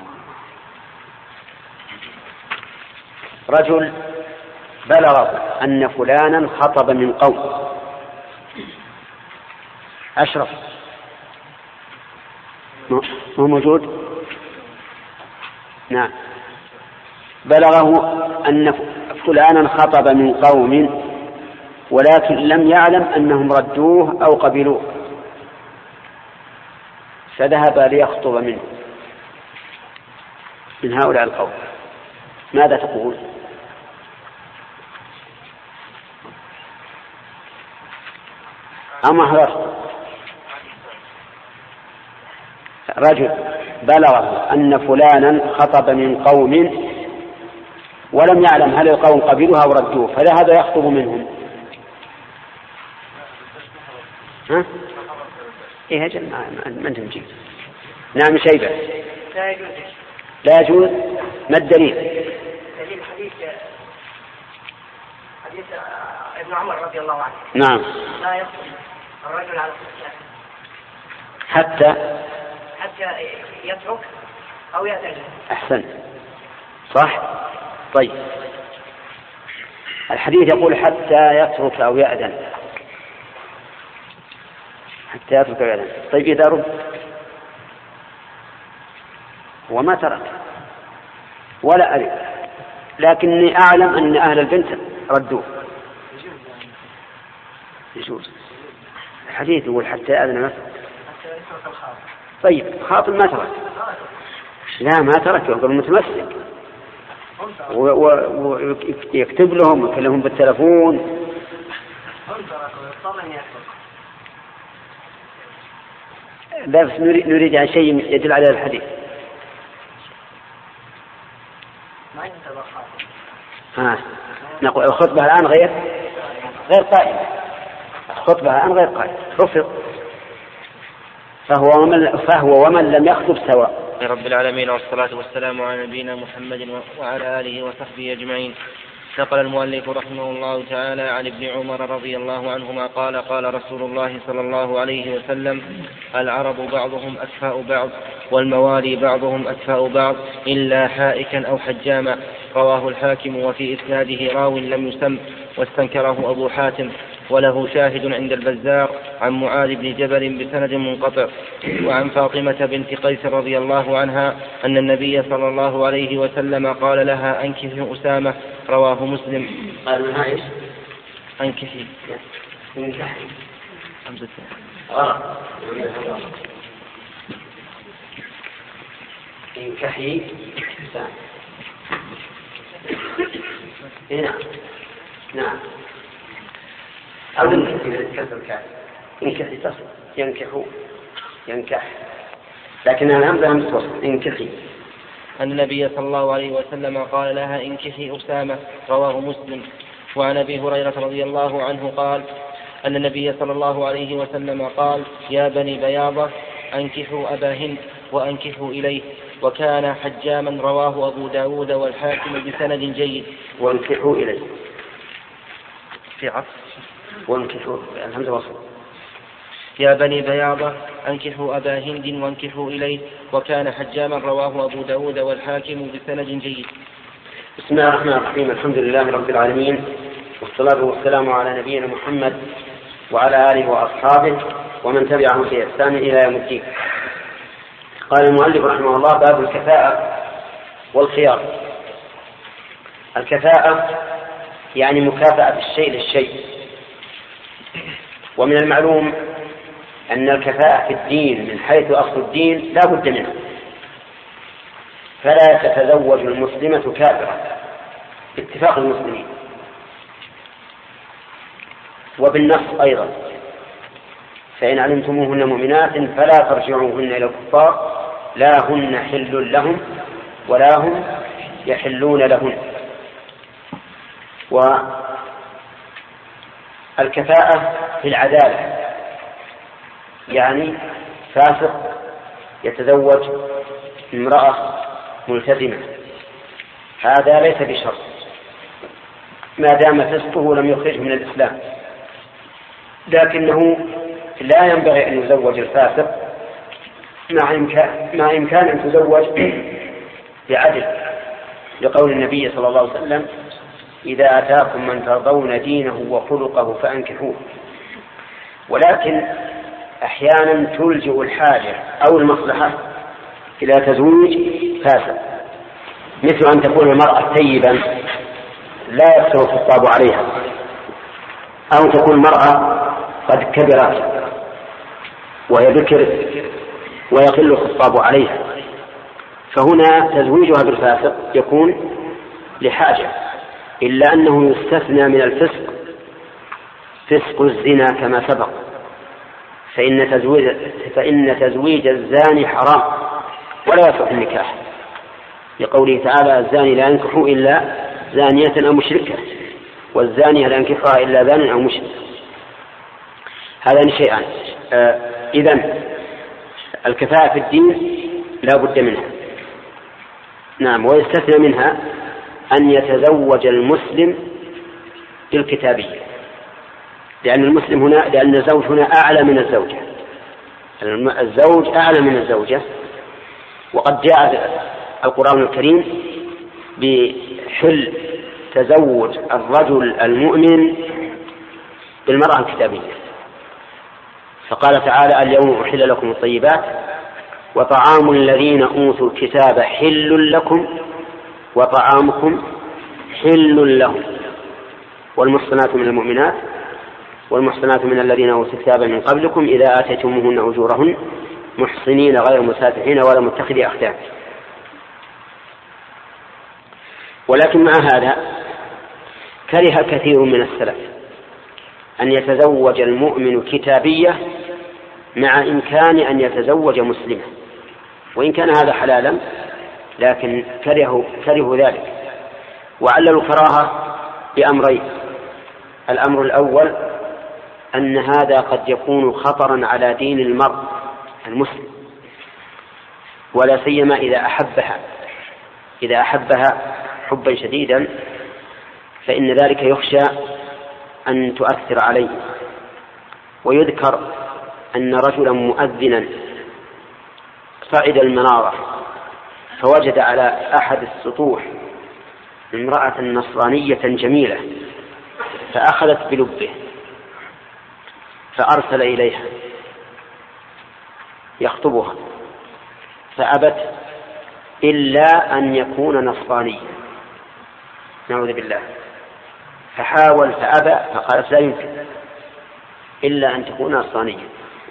رجل بلغ أن فلانا خطب من قوم. أشرف هو موجود؟ نعم. بلغه أن فلانا خطب من قوم ولكن لم يعلم أنهم ردوه أو قبلوه، فذهب ليخطب منه من هؤلاء القوم. ماذا تقول؟ أما حضرت رجل بلغه أن فلانا خطب من قوم ولم يعلم هل القوم قبلوها أو ردوه، فذهب يخطب منهم. ها؟ إيه هجل ما أنتم جيد. نعم شيبة.
لا يجوز.
لا يجوز. ما الدليل؟
دليل حديث حديث ابن عمر رضي الله عنه.
نعم.
لا يخطب الرجل على الخطبة
حتى
حتى يترك أو يأتي.
أحسن. صح. طيب، الحديث يقول حتى يترك أو يأذن. حتى يترك أو يأذن. طيب، إذا رد وما ترك ولا أريد، لكني أعلم أن أهل البنت ردوه، يجوز. الحديث يقول حتى يأذن مثلا. طيب، خاطب ما ترك. لا، ما ترك، يقول متمسك ويكتب لهم ويكلمهم بالتلفون. بس نريد عن شيء يدل على الحديث. ها، نقول الخطبة الآن غير غير قائمة، الخطبة الآن غير قائمة، رفض. فهو ومن, فهو ومن لم يخطب سواء.
رب العالمين، والصلاة والسلام على نبينا محمد وعلى آله وصحبه أجمعين. نقل المؤلف رحمه الله تعالى عن ابن عمر رضي الله عنهما قال قال رسول الله صلى الله عليه وسلم: العرب بعضهم أكفاء بعض، والموالي بعضهم أكفاء بعض، إلا حائكا أو حجاما. رواه الحاكم، وفي إسناده راو لم يسم، واستنكره أبو حاتم، وله شاهد عند البزار عن معاذ بن جبل بسند منقطع. وعن فاطمة بنت قيس رضي الله عنها أن النبي صلى الله عليه وسلم قال لها: أنكحي أسامة. رواه مسلم.
قالوا لها إيش؟
أنكحي
انكحي
حمزة
آه. انكحي أسامة. نعم نعم أو انكحي كسر الكاف، انكحي تصل، ينكحوا ينكح، لكن الهمزة همزة وصل. انكحي.
أن النبي صلى الله عليه وسلم قال لها: انكحي أسامة. رواه مسلم. وعن أبي هريرة رضي الله عنه قال أن النبي صلى الله عليه وسلم قال: يا بني بياضة أنكحوا أبا هند وأنكحوا إليه، وكان حجاما. رواه أبو داود والحاكم بسند جيد.
وانكحوا إليه
في عطف
وانكحوا الهمزة وصل.
يا بني بياضة أنكحوا أبا هند وانكحوا إليه، وكان حجاما. رواه أبو داود والحاكم بسند جيد.
بسم الله الرحمن الرحيم. الحمد لله رب العالمين، والصلاة والسلام على نبينا محمد وعلى آله وأصحابه ومن تبعهم بإحسان إلى يوم الدين. قال المؤلف رحمه الله: باب الكفاءة والخيار. الكفاءة يعني مكافأة الشيء للشيء. ومن المعلوم أن الكفاءة في الدين من حيث أصل الدين لا بد منها، فلا تتزوج المسلمة كافرة باتفاق المسلمين، وبالنص أيضا: فإن علمتموهن مؤمنات فلا ترجعوهن إلى الكفار لا هن حل لهم ولا هم يحلون لهن. والكفاءة في العدالة يعني فاسق يتزوج امرأة ملتزمة، هذا ليس بشرط ما دام فسقه لم يخرجه من الإسلام، لكنه لا ينبغي أن يزوج الفاسق مع إمكان, مع إمكان أن تزوج بعدل، لقول النبي صلى الله عليه وسلم: إذا أتاكم من ترضون دينه وخلقه فأنكحوه. ولكن أحيانا تلجئ الحاجة أو المصلحة إلى تزويج فاسق، مثل أن تكون المرأة طيبا لا يكثر الخطاب عليها، أو تكون المرأة قد كبرت وهي بكر ويقل الخطاب عليها، فهنا تزويجها بالفاسق يكون لحاجة، إلا أنه يستثنى من الفسق فسق الزنا كما سبق، فإن تزويج, فإن تزويج الزاني حرام ولا يصح النكاح، لقوله تعالى: الزاني لا ينكح إلا زانية أو مشركة، والزانية لا ينكحها إلا زان أو مشرك. هذان شيئان. آه إذن الكفاءة في الدين لا بد منها. نعم. ويستثنى منها أن يتزوج المسلم بالكتابية، لأن المسلم هنا لأن الزوج هنا أعلى من الزوجة، الزوج أعلى من الزوجة. وقد جاء القرآن الكريم بحل تزوج الرجل المؤمن بالمرأة الكتابية، فقال تعالى: اليوم أحل لكم الطيبات وطعام الذين أوتوا الكتاب حل لكم وطعامكم حل لهم، والمحصنات من المؤمنات والمحصنات من الذين أوتوا الكتاب من قبلكم إذا آتيتموهن أجورهن محصنين غير مسافحين ولا متخذي أخدان. ولكن مع هذا كره كثير من السلف أن يتزوج المؤمن كتابية مع إمكان أن يتزوج مسلمة، وإن كان هذا حلالا لكن كرهوا كره ذلك، وعللوا الكراهة بأمرين: الأمر الأول أن هذا قد يكون خطرا على دين المرء المسلم، ولا سيما إذا أحبها إذا أحبها حبا شديدا، فإن ذلك يخشى أن تؤثر عليه. ويذكر أن رجلا مؤذنا صعد المنارة فوجد على أحد السطوح امرأة نصرانية جميلة، فأخذت بلبه فأرسل إليها يخطبها، فأبت إلا أن يكون نصرانيا، نعوذ بالله. فحاول فأبى، فقالت لا يمكن إلا أن تكون نصرانيا،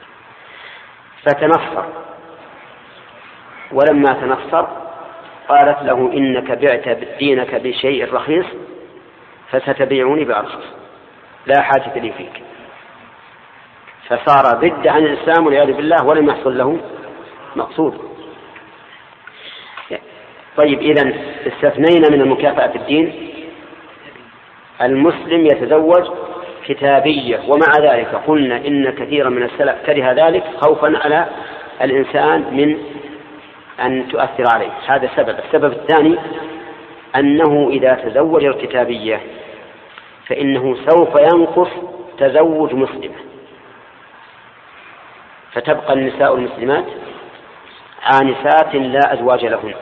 فتنصر. ولما تنصر قالت له إنك بعت دينك بشيء رخيص فستبيعوني بأرخص، لا حاجة لي فيك. فصار ضد عن الإسلام والعياذ بالله ولم يحصل له مقصود. طيب، إذن استثنينا من المكافأة الدين المسلم يتزوج كتابية، ومع ذلك قلنا إن كثيرا من السلف كره ذلك خوفا على الإنسان من أن تؤثر عليه. هذا السبب. السبب الثاني أنه إذا تزوج الكتابية فإنه سوف ينقص تزوج مسلمة، فتبقى النساء المسلمات عانسات لا أزواج لهن.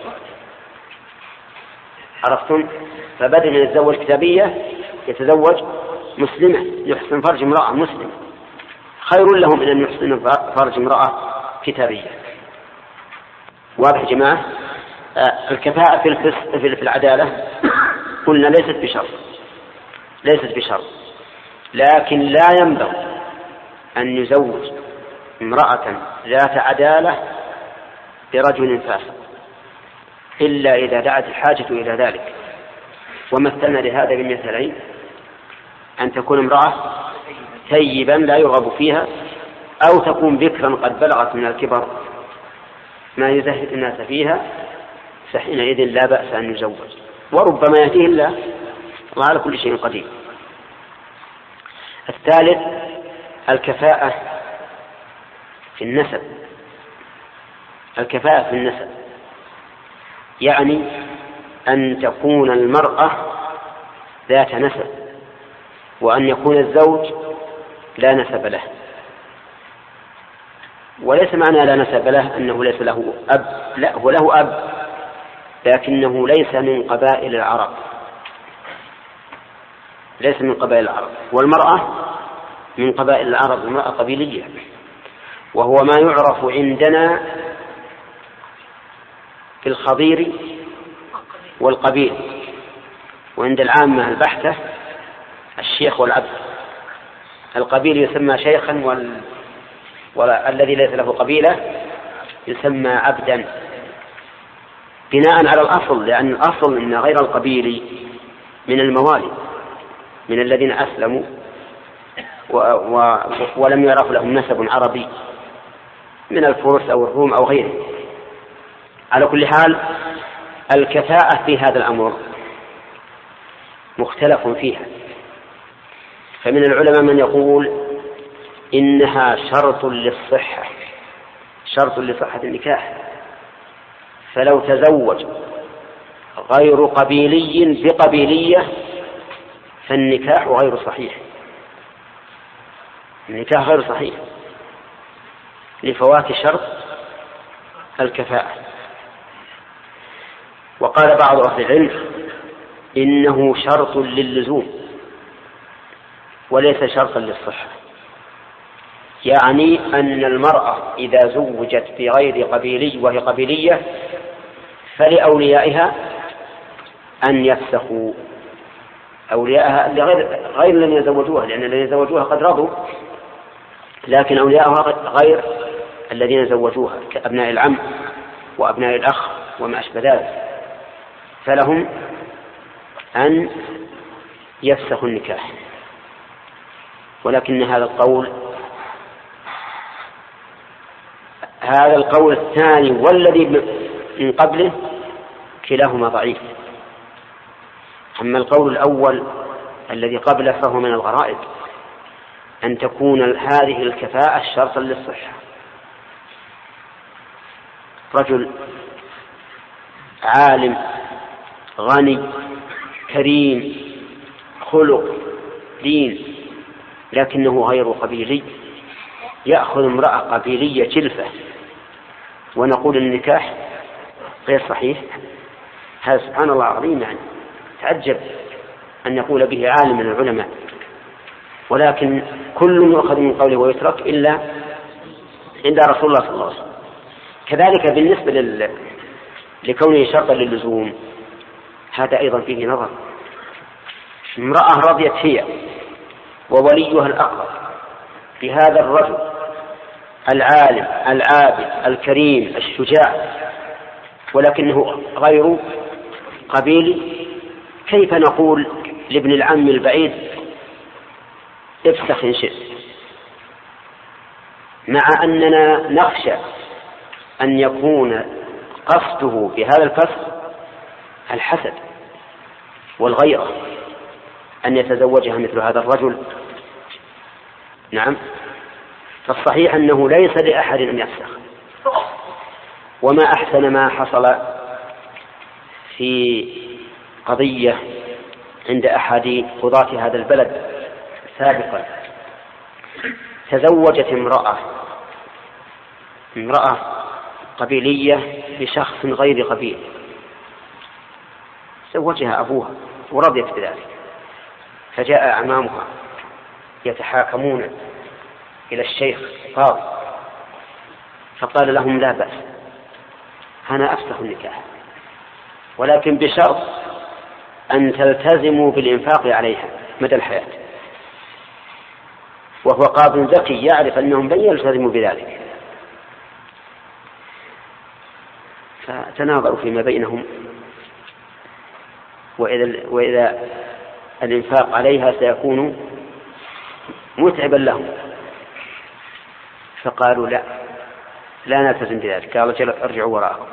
عرفتم؟ فبدل من يتزوج كتابية يتزوج مسلمة يحسن فرج امرأة مسلمة، خير لهم من أن يحسن فرج امرأة كتابية. واضح يا جماعة؟ آه الكفاءة في العدالة قلنا ليست بشرط ليست بشرط لكن لا ينبغي أن يزوج امرأة ذات عدالة برجل فاسق إلا إذا دعت الحاجة إلى ذلك. ومثلنا لهذا بمثلين: أن تكون امرأة ثيبا لا يرغب فيها، أو تكون بكرا قد بلغت من الكبر ما يزهد الناس فيها، فحينئذ لا بأس أن يزوج، وربما يأتيه الله، الله على كل شيء قدير. الثالث الكفاءة في النسب. الكفاءة في النسب يعني أن تكون المرأة ذات نسب، وأن يكون الزوج لا نسب له. وليس معنى لا نسب له أنه ليس له أب، لا، هو له أب لكنه ليس من قبائل العرب ليس من قبائل العرب والمرأة من قبائل العرب، المرأة قبيلية، وهو ما يعرف عندنا في الخضير والقبيل، وعند العامة البحثة الشيخ والعبد. القبيل يسمى شيخا وال... والذي ليس له قبيلة يسمى عبدا بناء على الأصل، لأن الأصل إن غير القبيل من الموالي، من الذين أسلموا و... و... ولم يعرف لهم نسب عربي من الفرس أو الروم أو غيره. على كل حال الكفاءة في هذا الأمر مختلف فيها، فمن العلماء من يقول إنها شرط للصحة شرط لصحة النكاح، فلو تزوج غير قبيلي بقبيلية فالنكاح غير صحيح النكاح غير صحيح لفوات شرط الكفاءة. وقال بعض أهل العلم إنه شرط للزوم وليس شرطا للصحة، يعني أن المرأة إذا زوجت بغير قبيلي وهي قبيلية فلأوليائها أن يفسخوا أوليائها غير غير الذين يزوجوها، لأن الذين يزوجوها قد رضوا، لكن أوليائها غير الذين زوجوها كأبناء العم وأبناء الأخ وما أشبه ذلك، فلهم أن يفسخوا النكاح. ولكن هذا القول هذا القول الثاني والذي من قبله كلاهما ضعيف. أما القول الأول الذي قبله فهو من الغرائب أن تكون هذه الكفاءة شرطا للصحة. رجل عالم غني كريم خلق دين لكنه غير قبيلي يأخذ امرأة قبيلية جلفة ونقول النكاح غير صحيح، هذا سبحان الله العظيم، يعني تعجب أن يقول به عالم من العلماء، ولكن كل يؤخذ من قوله ويترك إلا عند رسول الله صلى الله عليه وسلم. كذلك بالنسبة لل... لكونه شرطا للزوم هذا أيضا فيه نظر. امرأة رضيت هي ووليها الأقرب بهذا الرجل العالم العابد الكريم الشجاع ولكنه غير قبيلي، كيف نقول لابن العم البعيد افسخ إن شئت، مع أننا نخشى أن يكون قصده بهذا الفسخ الحسد والغيرة أن يتزوجها مثل هذا الرجل. نعم، فالصحيح أنه ليس لأحد أن يفسخ. وما أحسن ما حصل في قضية عند أحد قضاة هذا البلد سابقا، تزوجت امرأة امرأة قبيلية بشخص غير قبيل، زوجها أبوها ورضيت بذلك، فجاء أعمامها يتحاكمون إلى الشيخ قاضي فقال لهم لا بأس أنا أفسخ النكاح، ولكن بشرط أن تلتزموا بالإنفاق عليها مدى الحياة. وهو قاض ذكي يعرف أنهم لن يلتزموا بذلك، فتناظروا فيما بينهم، وإذا, وإذا الإنفاق عليها سيكون متعبا لهم، فقالوا لا لا نلتزم بذلك، قالوا جل ارجعوا وراءهم.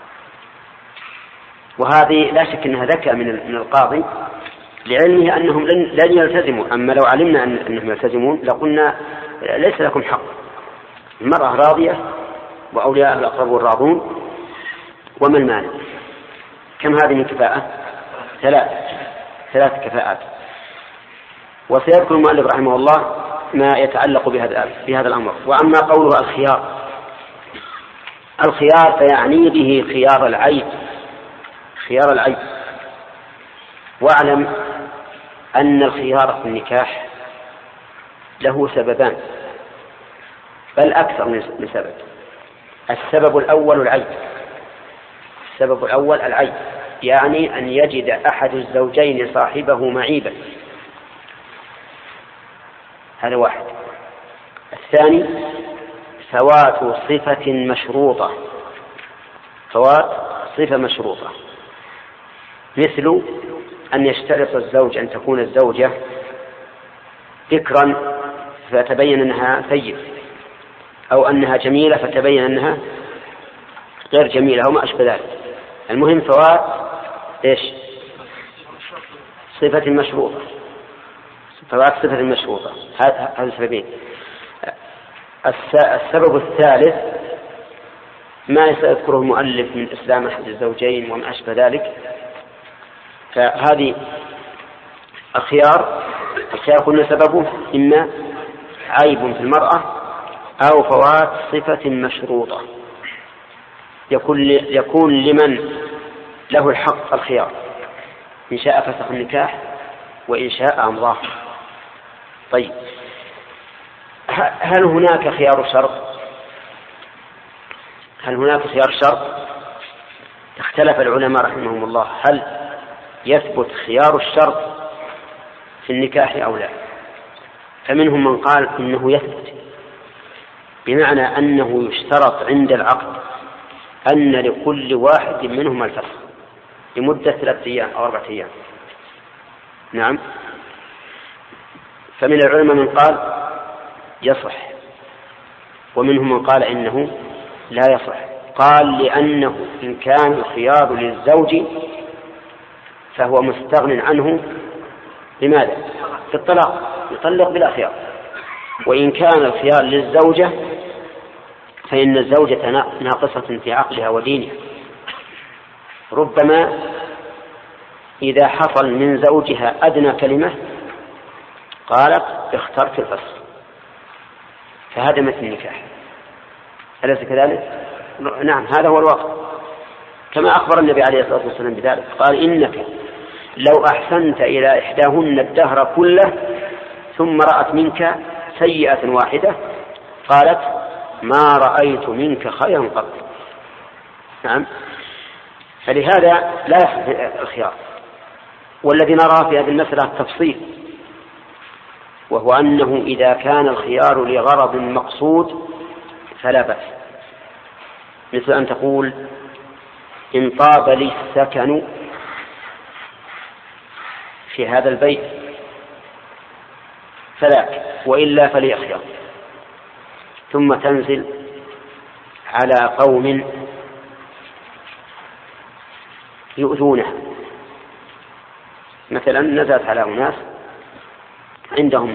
وهذه لا شك أنها ذكاء من القاضي لعلمه أنهم لن يلتزموا. أما لو علمنا أنهم يلتزمون لقلنا ليس لكم حق. المرأة راضية وأولياء الأقربون راضون، وما المانع؟ كم هذه من كفاءة؟ ثلاث ثلاث كفاءات. وسيذكر المؤلف رحمه الله ما يتعلق بهذا بهذا الأمر. وأما قوله الخيار، الخيار فيعني به خيار العيب، خيار العيب. واعلم أن الخيار في النكاح له سببان، بل أكثر من سبب. السبب الأول العيب، السبب الأول العيب، يعني أن يجد أحد الزوجين صاحبه معيبا، هذا واحد. الثاني فوات صفة مشروطة، فوات صفة مشروطة، مثل أن يشترط الزوج أن تكون الزوجة ذكرا فتبين أنها ثيب، أو أنها جميلة فتبين أنها غير جميلة، أو ما أشبه ذلك. المهم فوات إيش؟ صفة مشروطة، فوات صفة مشروطة. هذا السببين. السبب الثالث ما سيذكره المؤلف من إسلام أحد الزوجين وما أشبه ذلك. فهذه الخيار الخيار قلنا سببه إما عيب في المرأة أو فوات صفة مشروطة، يكون يكون لمن له الحق الخيار، إن شاء فسخ النكاح وإن شاء أمضاه. طيب، هل هناك خيار شرط؟ هل هناك خيار شرط؟ اختلف العلماء رحمهم الله هل يثبت خيار الشرط في النكاح أو لا. فمنهم من قال إنه يثبت، بمعنى أنه يشترط عند العقد أن لكل واحد منهم الفسخ لمدة ثلاثة أيام أو أربعة أيام. نعم. فمن العلماء من قال يصح، ومنهم من قال إنه لا يصح. قال لأنه إن كان الخيار للزوج فهو مستغن عنه لماذا؟ في الطلاق يطلق بلا خيار. وإن كان الخيار للزوجة فإن الزوجة ناقصة في عقلها ودينها، ربما إذا حصل من زوجها أدنى كلمة قالت اخترت الفصل فهدمت النكاح، أليس كذلك؟ نعم، هذا هو الواقع، كما أخبر النبي عليه الصلاة والسلام بذلك، قال إنك لو أحسنت إلى إحداهن الدهر كله ثم رأت منك سيئة واحدة قالت ما رأيت منك خيرا قط. نعم، فلهذا لا يحدث الخيار. والذي نرى في هذه المسألة التفصيل، وهو أنه إذا كان الخيار لغرض مقصود فلا بأس، مثل أن تقول إن طاب لي السكن في هذا البيت فلاك وإلا فلي خيار، ثم تنزل على قوم يؤذونه، مثلا نزلت على أناس عندهم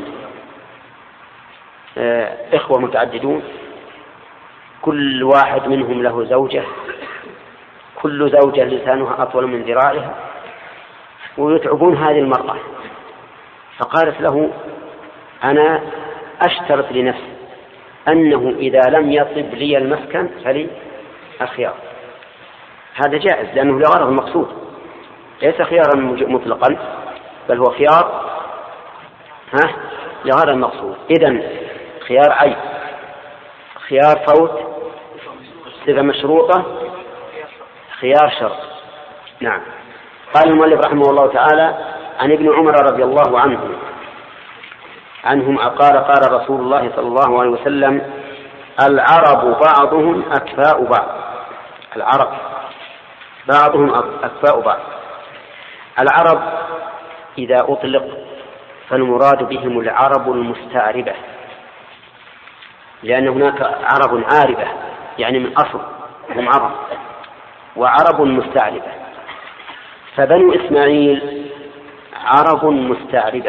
إخوة متعددون، كل واحد منهم له زوجة، كل زوجة لسانها أطول من ذراعها، ويتعبون هذه المرأة، فقالت له أنا أشترط لنفسي أنه إذا لم يطب لي المسكن فلي الخيار. هذا جائز لأنه لغرض مقصود، ليس خيارا مطلقا بل هو خيار ها لغرض مقصود. إذن خيار عيب، خيار فوت، صفة مشروطة، خيار شرط. نعم. قال المؤلف رحمه الله تعالى عن ابن عمر رضي الله عنه عنهم قال قال رسول الله صلى الله عليه وسلم العرب بعضهم أكفاء بعض. العرب بعضهم أكفاء بعض. العرب إذا أطلق فالمراد بهم العرب المستعربة، لأن هناك عرب عاربة يعني من أصل هم عرب، وعرب مستعربة، فبنو إسماعيل عرب مستعربة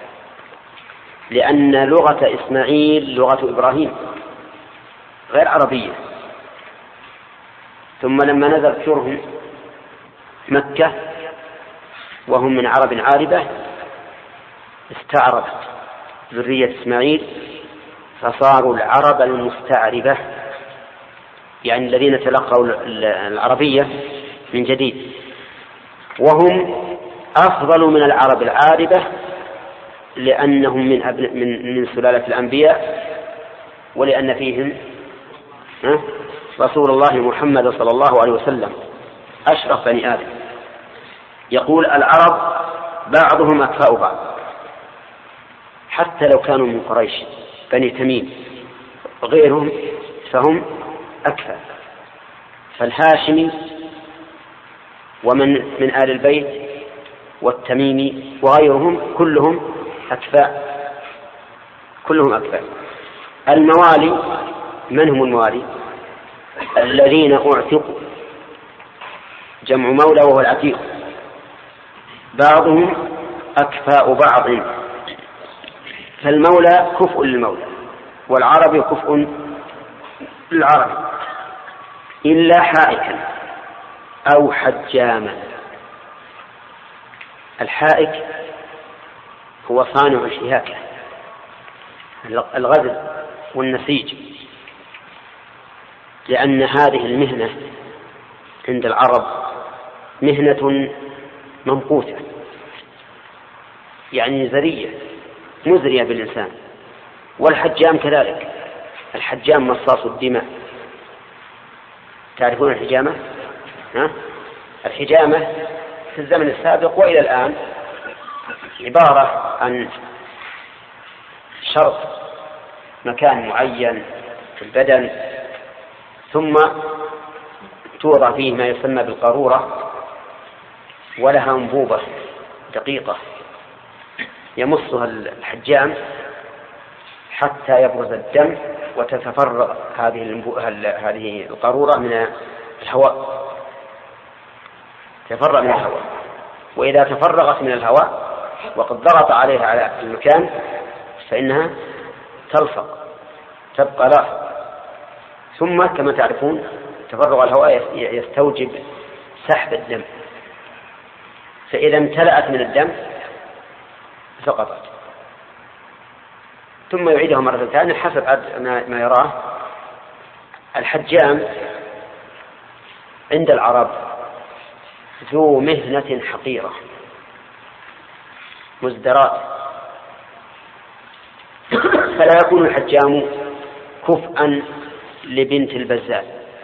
لأن لغة إسماعيل لغة إبراهيم غير عربية. ثم لما نزل شرهم مكة وهم من عرب عاربة استعربت ذرية إسماعيل فصاروا العرب المستعربة، يعني الذين تلقوا العربية من جديد، وهم أفضل من العرب العاربة لأنهم من, من, من سلالة الأنبياء، ولأن فيهم رسول الله محمد صلى الله عليه وسلم أشرف بني آدم. يقول العرب بعضهم أكفاء بعض، حتى لو كانوا من قريش بني تميم وغيرهم فهم أكفاء. فالهاشمي ومن من آل البيت والتميمي وغيرهم كلهم أكفاء، كلهم أكفاء. الموالي من هم الموالي؟ الذين أعتقوا، جمع مولى وهو العتيق، بعضهم أكفاء بعض. فالمولى كفء للمولى والعربي كفء للعربي إلا حائكا أو حجاما. الحائك هو صانع الشهاكة، الغزل والنسيج، لأن هذه المهنة عند العرب مهنة ممقوتة، يعني زرية مزرية بالإنسان. والحجام كذلك، الحجام مصاص الدماء. تعرفون الحجامة؟ ها؟ الحجامة في الزمن السابق وإلى الآن عبارة عن شرط مكان معين في البدن، ثم توضع فيه ما يسمى بالقارورة، ولها أنبوبة دقيقة يمصها الحجام حتى يبرز الدم وتتفرغ هذه هذه القارورة من الهواء، تفرغ من الهواء، وإذا تفرغت من الهواء وقد ضغط عليها على المكان فإنها تلصق تبقى لاصقة. ثم كما تعرفون تفرغ الهواء يستوجب سحب الدم، فإذا امتلأت من الدم سقطت، ثم يعيدها مرة ثانية حسب ما يراه. الحجام عند العرب ذو مهنة حقيرة مزدرات، فلا يكون الحجام كفءا لبنت البزاز.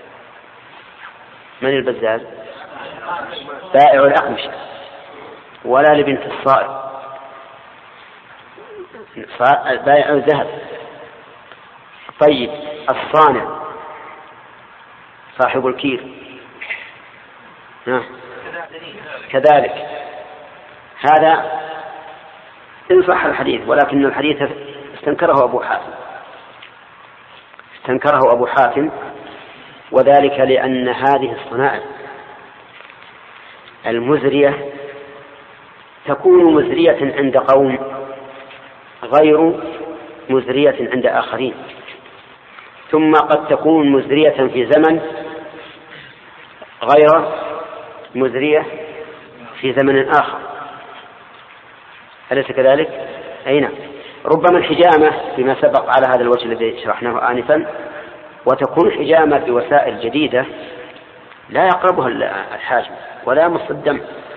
من البزاز؟ بائع الأقمشة. ولا لبنت الصائغ بائع الذهب. طيب الصانع صاحب الكير كذلك. هذا إن صح الحديث، ولكن الحديث استنكره أبو حاتم استنكره أبو حاتم وذلك لأن هذه الصنائع المزرية تكون مزرية عند قوم غير مزرية عند آخرين، ثم قد تكون مزرية في زمن غير مزرية في زمن آخر، أليس كذلك؟ أي نعم. ربما الحجامة بما سبق على هذا الوجه الذي شرحناه آنفا، وتكون حجامة بوسائل جديدة لا يقربها الحاجم ولا يمص الدم،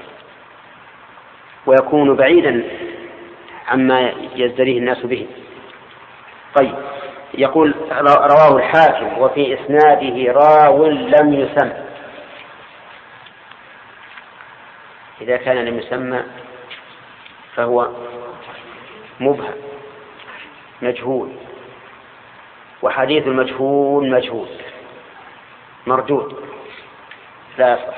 ويكون بعيدا عما يزدريه الناس به. طيب يقول رواه الحاكم وفي إسناده راو لم يسمى. إذا كان لم يسمى فهو مبهم مجهول، وحديث المجهول مجهول مردود لا يصح.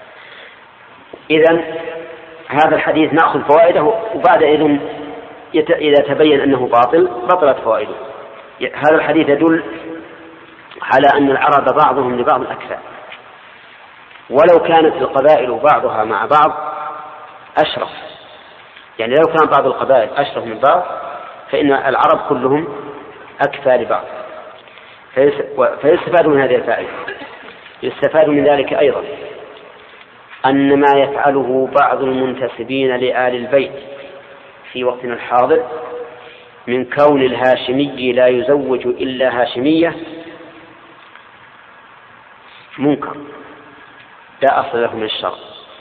إذن هذا الحديث نأخذ فوائده، وبعد إذن إذا تبين أنه باطل بطلت فوائده. هذا الحديث يدل على أن العرب بعضهم لبعض أكثر، ولو كانت القبائل بعضها مع بعض أشرف، يعني لو كان بعض القبائل أشرف من بعض فإن العرب كلهم أكثر لبعض. فيستفاد من هذه الفائدة. يستفاد من ذلك أيضا أن ما يفعله بعض المنتسبين لآل البيت في وقتنا الحاضر من كون الهاشمي لا يزوج إلا هاشمية منكر لا أصل له من الشرع،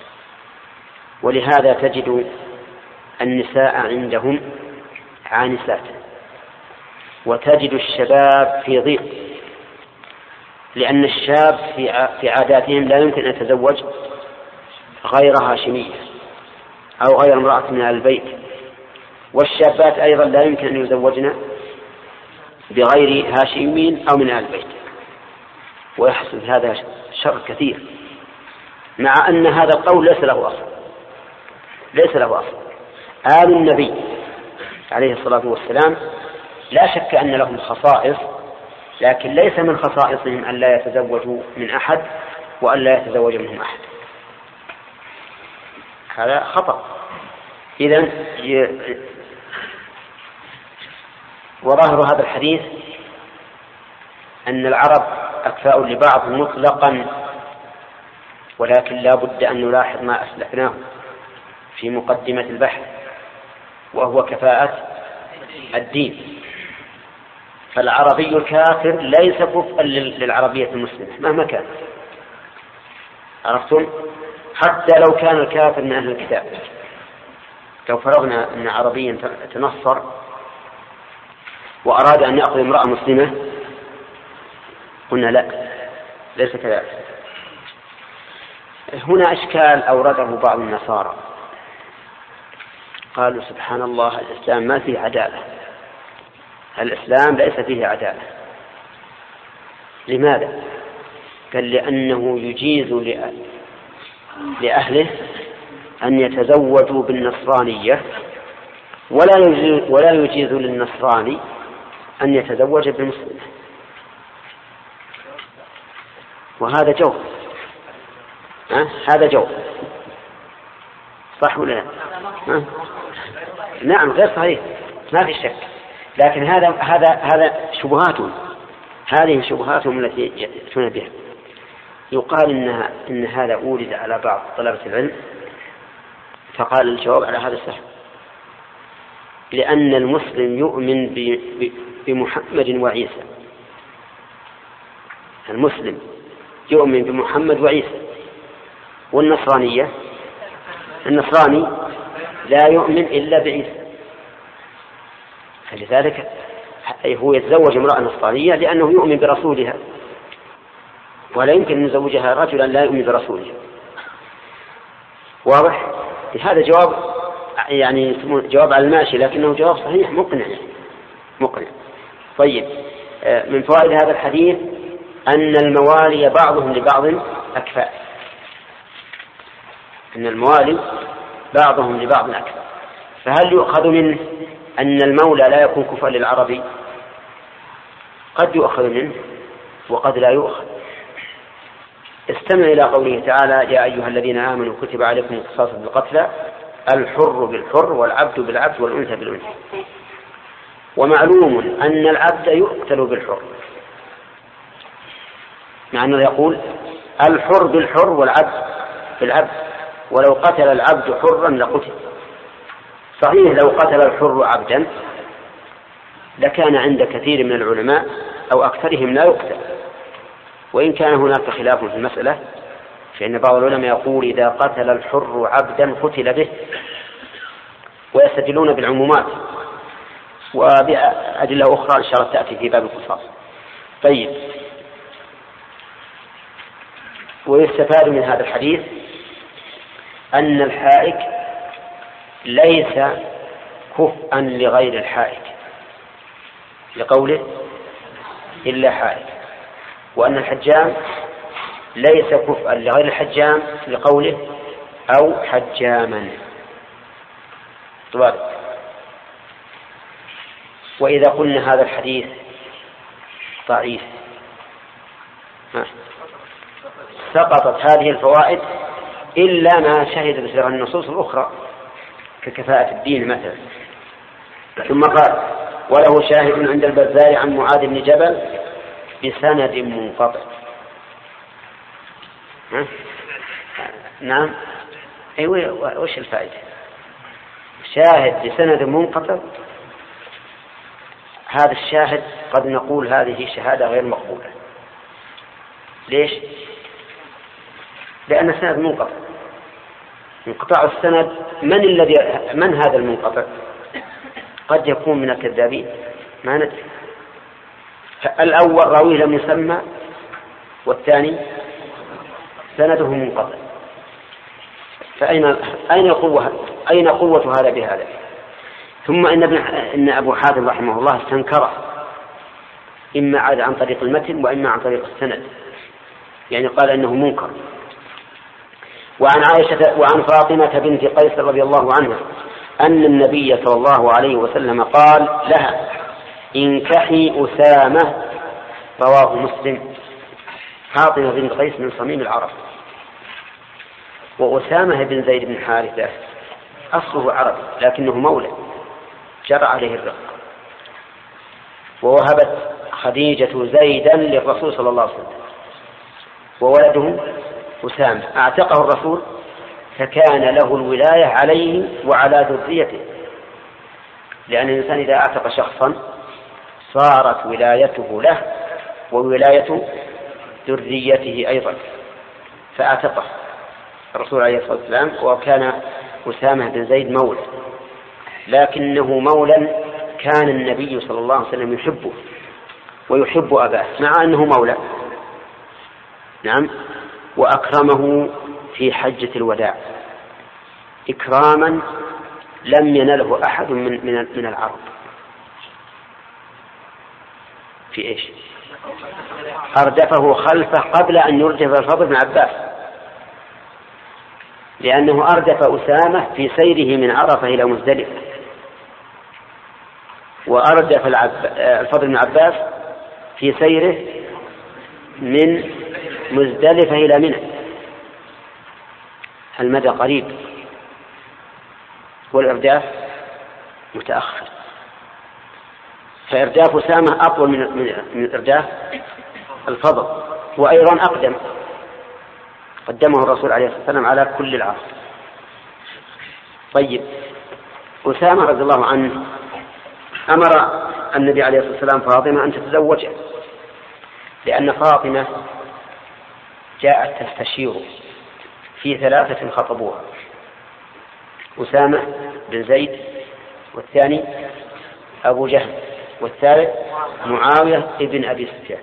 ولهذا تجد النساء عندهم عانسات، وتجد الشباب في ضيق، لأن الشاب في عاداتهم لا يمكن أن يتزوج غير هاشمية أو غير امرأة من البيت، والشابات أيضا لا يمكن أن يزوجن بغير هاشمين أو من البيت، ويحصل هذا شر كثير، مع أن هذا القول ليس له أصل ليس له أصل. آل النبي عليه الصلاة والسلام لا شك أن لهم خصائص، لكن ليس من خصائصهم أن لا يتزوجوا من أحد وأن لا يتزوج منهم أحد، هذا خطأ. إذن ي... وظاهر هذا الحديث أن العرب أكفاء لبعض مطلقا، ولكن لا بد أن نلاحظ ما أسلفناه في مقدمة البحث، وهو كفاءة الدين. فالعربي الكافر ليس كفءا للعربية المسلمة مهما كان، عرفتم؟ حتى لو كان الكافر من أهل الكتاب، لو فرضنا أن عربيا تنصر وأراد أن يأخذ امرأة مسلمة قلنا لا، ليس كذلك. هنا إشكال أورده بعض النصارى، قالوا سبحان الله الإسلام ما فيه عدالة، الإسلام ليس فيه عدالة. لماذا؟ قال لأنه يجيز لأهله أن يتزوجوا بالنصرانية، ولا يجيز, ولا يجيز للنصراني أن يتزوج بالمسلمة، وهذا جو أه؟ هذا جو صح ولا لا؟ ها؟ نعم غير صحيح ما في شك، لكن هذا هذا هذا شبهاتهم، هذه شبهاتهم التي يأتون بها. يقال إنها إن هذا أورد على بعض طلبة العلم، فقال الجواب على هذا السهل، لأن المسلم يؤمن بمحمد وعيسى، المسلم يؤمن بمحمد وعيسى، والنصرانية النصراني لا يؤمن إلا بعيسى، فلذلك هو يتزوج امرأة نصرانية لأنه يؤمن برسولها، ولا يمكن أن يزوجها رجلا لا يؤمن برسوله. واضح؟ هذا جواب يعني جواب على الماشي، لكنه جواب صحيح مقنع مقنع. طيب، من فوائد هذا الحديث أن الموالي بعضهم لبعض أكفاء، أن الموالي بعضهم لبعض أكفاء. فهل يؤخذ منه أن المولى لا يكون كفءا للعربي؟ قد يؤخذ منه وقد لا يؤخذ. استمع إلى قوله تعالى: يا أيها الذين آمنوا كتب عليكم القصاص بالقتلى، الحر بالحر والعبد بالعبد والأنثى بالأنثى. ومعلوم أن العبد يقتل بالحر، مع أنه يقول الحر بالحر والعبد بالعبد، ولو قتل العبد حرا لقتل. صحيح لو قتل الحر عبدا لكان عند كثير من العلماء أو أكثرهم لا يقتل، وإن كان هناك خلاف في المسألة، فإن بعض العلماء يقول إذا قتل الحر عبدا قتل به، ويستدلون بالعمومات وبأدلة أخرى إن شاء الله تأتي في باب القصاص. طيب، ويستفاد من هذا الحديث أن الحائك ليس كفءا لغير الحائك، لقوله إلا حائك، وأن الحجام ليس كفءا لغير الحجام لقوله أو حجاما. طبعا. وإذا قلنا هذا الحديث ضعيف سقطت هذه الفوائد إلا ما شهدت له النصوص الأخرى ككفاءة الدين مثلا. ثم قال: وله شاهد عند البزار عن معاذ بن جبل بسند منقطع. نعم، أيوة، وش الفائدة؟ شاهد بسند منقطع، هذا الشاهد قد نقول هذه شهادة غير مقبولة. ليش؟ لأن السند منقطع. انقطاع السند من الذي من هذا المنقطع؟ قد يكون من الكذابين، ما ندري. الأول راويه لم يسمى، والثاني سنده منقطع، فأين أين قوة أين قوة هذا بهذا؟ ثم إن ابن إن أبو حاتم رحمه الله استنكره، إما عاد عن طريق المتن وإما عن طريق السند، يعني قال إنه منكر. وعن عائشة وعن فاطمة بنت قيس رضي الله عنها أن النبي صلى الله عليه وسلم قال لها: انكحي أسامة. رواه مسلم. فاطمة بنت قيس من صميم العرب، وأسامة بن زيد بن حارثة أصله عربي لكنه مولى جرى عليه الرق، ووهبت خديجة زيدا للرسول صلى الله عليه وسلم، وولده أسامة أعتقه الرسول، فكان له الولاية عليه وعلى ذريته، لأن الإنسان إذا أعتق شخصا صارت ولايته له وولاية ذريته أيضا، فأعتقه الرسول عليه الصلاة والسلام. وكان أسامة بن زيد مولى، لكنه مولى كان النبي صلى الله عليه وسلم يحبه ويحب أباه مع أنه مولى. نعم. وأكرمه في حجة الوداع إكراما لم ينله أحد من من من العرب. في إيش؟ أردفه خلفه قبل أن يردف الفضل بن عباس، لأنه أردف أسامة في سيره من عرفة إلى مزدلفة، وأردف الفضل بن عباس في سيره من مزدلفة إلى منى، المدى قريب، والإرداف متأخر، فإرداف أسامة أطول من من إرداف الفضل، وأيضا أقدم، قدمه الرسول عليه الصلاة والسلام على كل العصر. طيب، أسامة رضي الله عنه أمر النبي عليه الصلاة والسلام فاطمة أن تتزوجه، لأن فاطمة جاءت تستشير في ثلاثة خطبوها: أسامة بن زيد، والثاني أبو جهل، والثالث معاوية ابن أبي سفيان.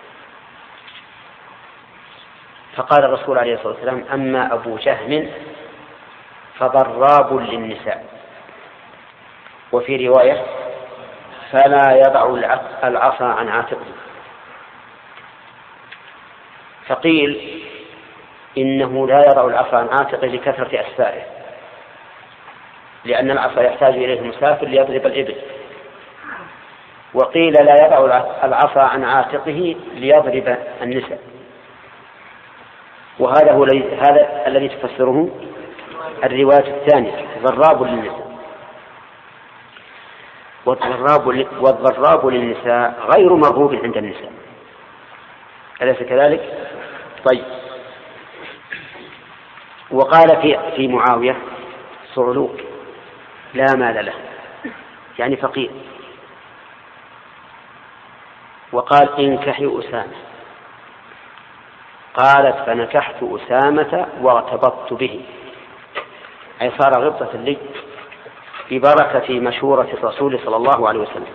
فقال الرسول عليه الصلاة والسلام: أما أبو جهل فضراب للنساء، وفي رواية: فلا يضع العصا عن عاتقه. فقيل إنه لا يضع العصا عن عاتقه لكثرة أسفاره، لأن العصا يحتاج إليه المسافر ليضرب الإبل، وقيل لا يضع العصا عن عاتقه ليضرب النساء. وهذا هو هذا الذي تفسره الرواية الثانية: ضراب للنساء. والضراب والضراب للنساء غير مرغوب عند النساء، أليس كذلك؟ طيب. وقال في في معاوية: صعلوك لا مال له، يعني فقير. وقال: انكحي أسامة. قالت: فنكحت أسامة وارتبطت به، أي صار غبطة لي ببركة مشورة الرسول صلى الله عليه وسلم.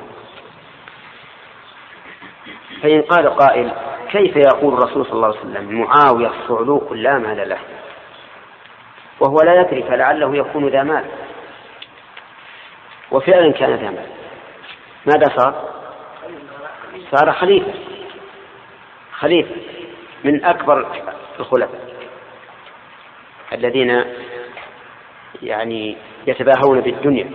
فإن قال قائل: كيف يقول الرسول صلى الله عليه وسلم معاوية صعلوك لا مال له، وهو لا يدري، فلعله يكون ذا مال؟ وفعلا كان ذا مال. ماذا صار؟ صار خليفة، خليفة من أكبر الخلفاء الذين يعني يتباهون بالدنيا.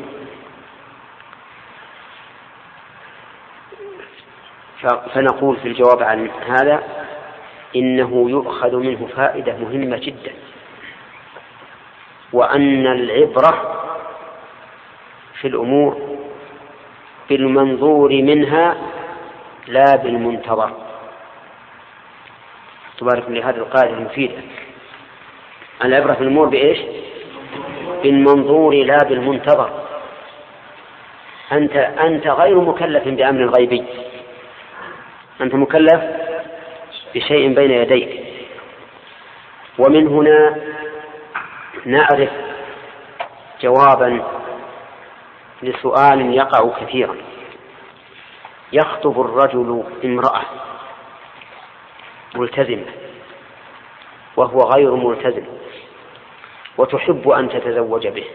فنقول في الجواب عن هذا: إنه يؤخذ منه فائدة مهمة جدا، وأن العبرة في الأمور بالمنظور منها لا بالمنتظر. تبارك لهذه القاعدة المفيدة: العبرة في الأمور بإيش؟ بالمنظور لا بالمنتظر. أنت أنت غير مكلف بأمر غيبي، أنت مكلف بشيء بين يديك. ومن هنا نعرف جوابا لسؤال يقع كثيرا: يخطب الرجل امرأة ملتزمة وهو غير ملتزم، وتحب أن تتزوج به،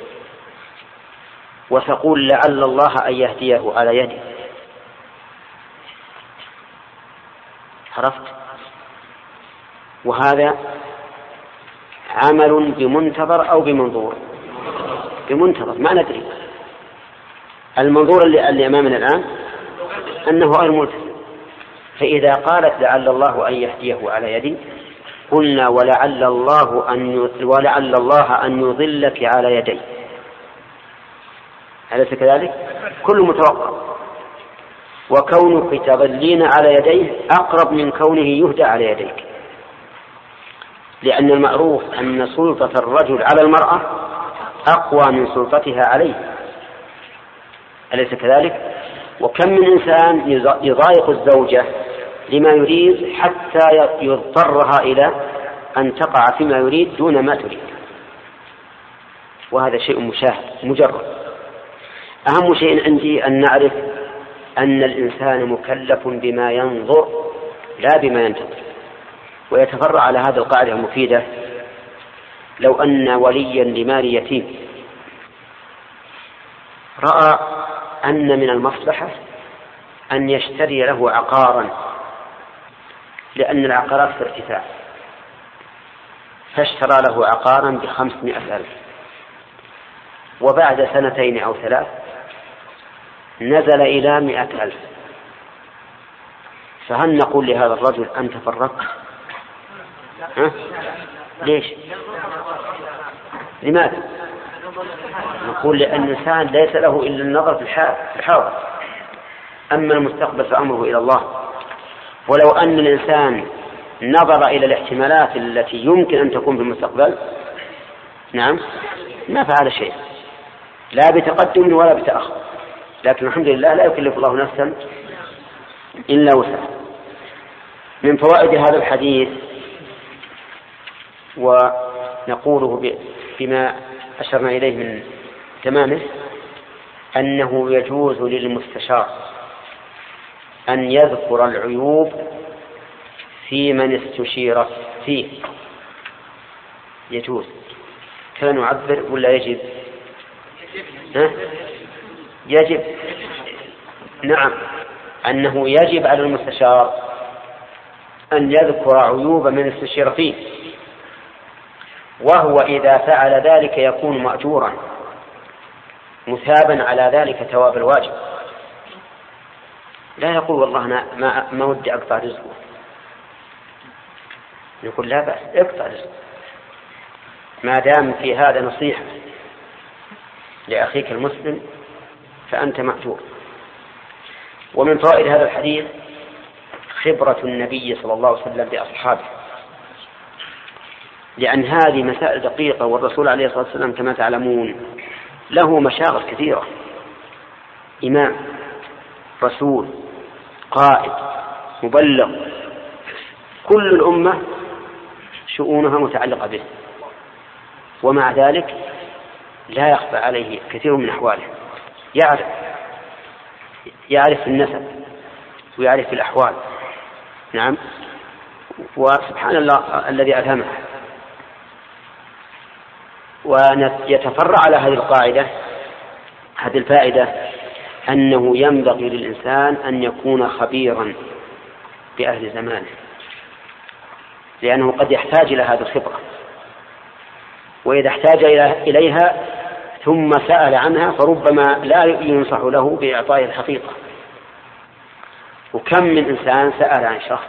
وتقول لعل الله أن يهديه على يدي. عرفت؟ وهذا عمل بمنتظر أو بمنظور؟ بمنتظر، ما ندري. المنظور اللي, اللي أمامنا الآن أنه غير ملتزم، فإذا قالت لعل الله أن يهديه على يدي قلنا ولعل الله أن ولعل الله أن يضلك على يدي. أليس كذلك؟ كل متوقع. وكونك تضلين على يديه أقرب من كونه يهدى على يديك، لأن المعروف أن سلطة الرجل على المرأة أقوى من سلطتها عليه، أليس كذلك؟ وكم من إنسان يضايق الزوجة لما يريد حتى يضطرها إلى أن تقع فيما يريد دون ما تريد، وهذا شيء مشاهد مجرد. أهم شيء عندي أن نعرف أن الإنسان مكلف بما ينظر لا بما ينتظر. ويتفرع على هذه القاعدة المفيدة: لو أن وليا لمال يتيم رأى أن من المصلحة أن يشتري له عقارا، لأن العقارات في ارتفاع، فاشترى له عقارا بخمسمائة ألف، وبعد سنتين أو ثلاث نزل إلى مئة ألف، فهل نقول لهذا الرجل أنت فرقت؟ ها؟ ليش؟ لماذا؟ نقول لأن الإنسان ليس له إلا النظر في الحاضر، أما المستقبل فأمره إلى الله. ولو أن الإنسان نظر إلى الاحتمالات التي يمكن أن تكون في المستقبل نعم ما فعل شيء، لا بتقدم ولا بتأخر، لكن الحمد لله لا يكلف الله نفسا إلا وسعها. من فوائد هذا الحديث ونقوله بما أشرنا إليه من تمامه أنه يجوز للمستشار أن يذكر العيوب في من استشير فيه. يجوز. كان نعبر ولا يجب؟ ها؟ يجب. نعم، أنه يجب على المستشار أن يذكر عيوب من استشير فيه، وهو إذا فعل ذلك يكون مأجورا مثابا على ذلك ثواب الواجب. لا يقول والله أنا ما, ما ودي أقطع رزقه، يقول لا بأس اقطع رزقه ما دام في هذا نصيحة لأخيك المسلم فأنت مأجور. ومن فوائد هذا الحديث خبرة النبي صلى الله عليه وسلم بأصحابه، لأن هذه مسائل دقيقة، والرسول عليه الصلاة والسلام كما تعلمون له مشاغل كثيرة، إمام، رسول، قائد، مبلغ، كل الأمة شؤونها متعلقة به، ومع ذلك لا يخفى عليه كثير من أحواله، يعرف يعرف النسب ويعرف الأحوال. نعم، وسبحان الله الذي ألهمه. ويتفرع على هذه القاعدة هذه الفائدة أنه ينبغي للإنسان أن يكون خبيرا بأهل زمانه، لأنه قد يحتاج إلى هذه الخبرة، وإذا احتاج إليها ثم سأل عنها فربما لا ينصح له بإعطائه الحقيقة. وكم من إنسان سأل عن شخص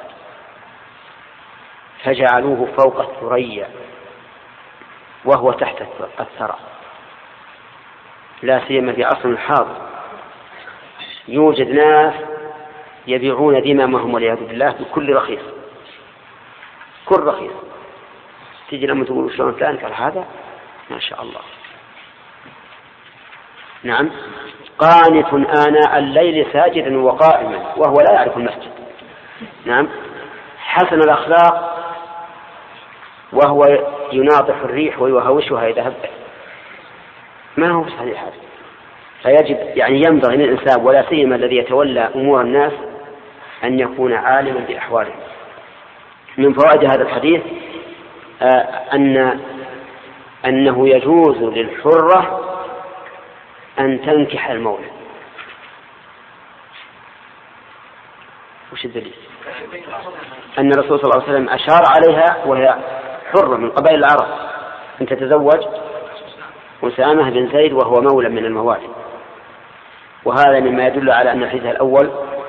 فجعلوه فوق الثريا وهو تحت الثرى، لا سيما في عصر الحاضر يوجد ناس يبيعون دماءهم والعياذ بالله بكل رخيص، كل رخيص. تيجي لما تقول شلون فلان قال هذا ما شاء الله. نعم، قانت آناء الليل ساجدا وقائما وهو لا يعرف المسجد. نعم، حسن الأخلاق وهو يناطح الريح ويهوشها إذا هبت، ما هو صحيح هذا. فيجب يعني ينبغي للإنسان ولا سيما الذي يتولى أمور الناس أن يكون عالما بأحواله. من فوائد هذا الحديث آه أن أنه يجوز للحرة أن تنكح المولى. وش الدليل؟ أن الرسول صلى الله عليه وسلم أشار عليها وهي حرة من قبائل العرب أن تتزوج أسامة بن زيد وهو مولى من الموالي، وهذا مما يدل على أن الحديث الأول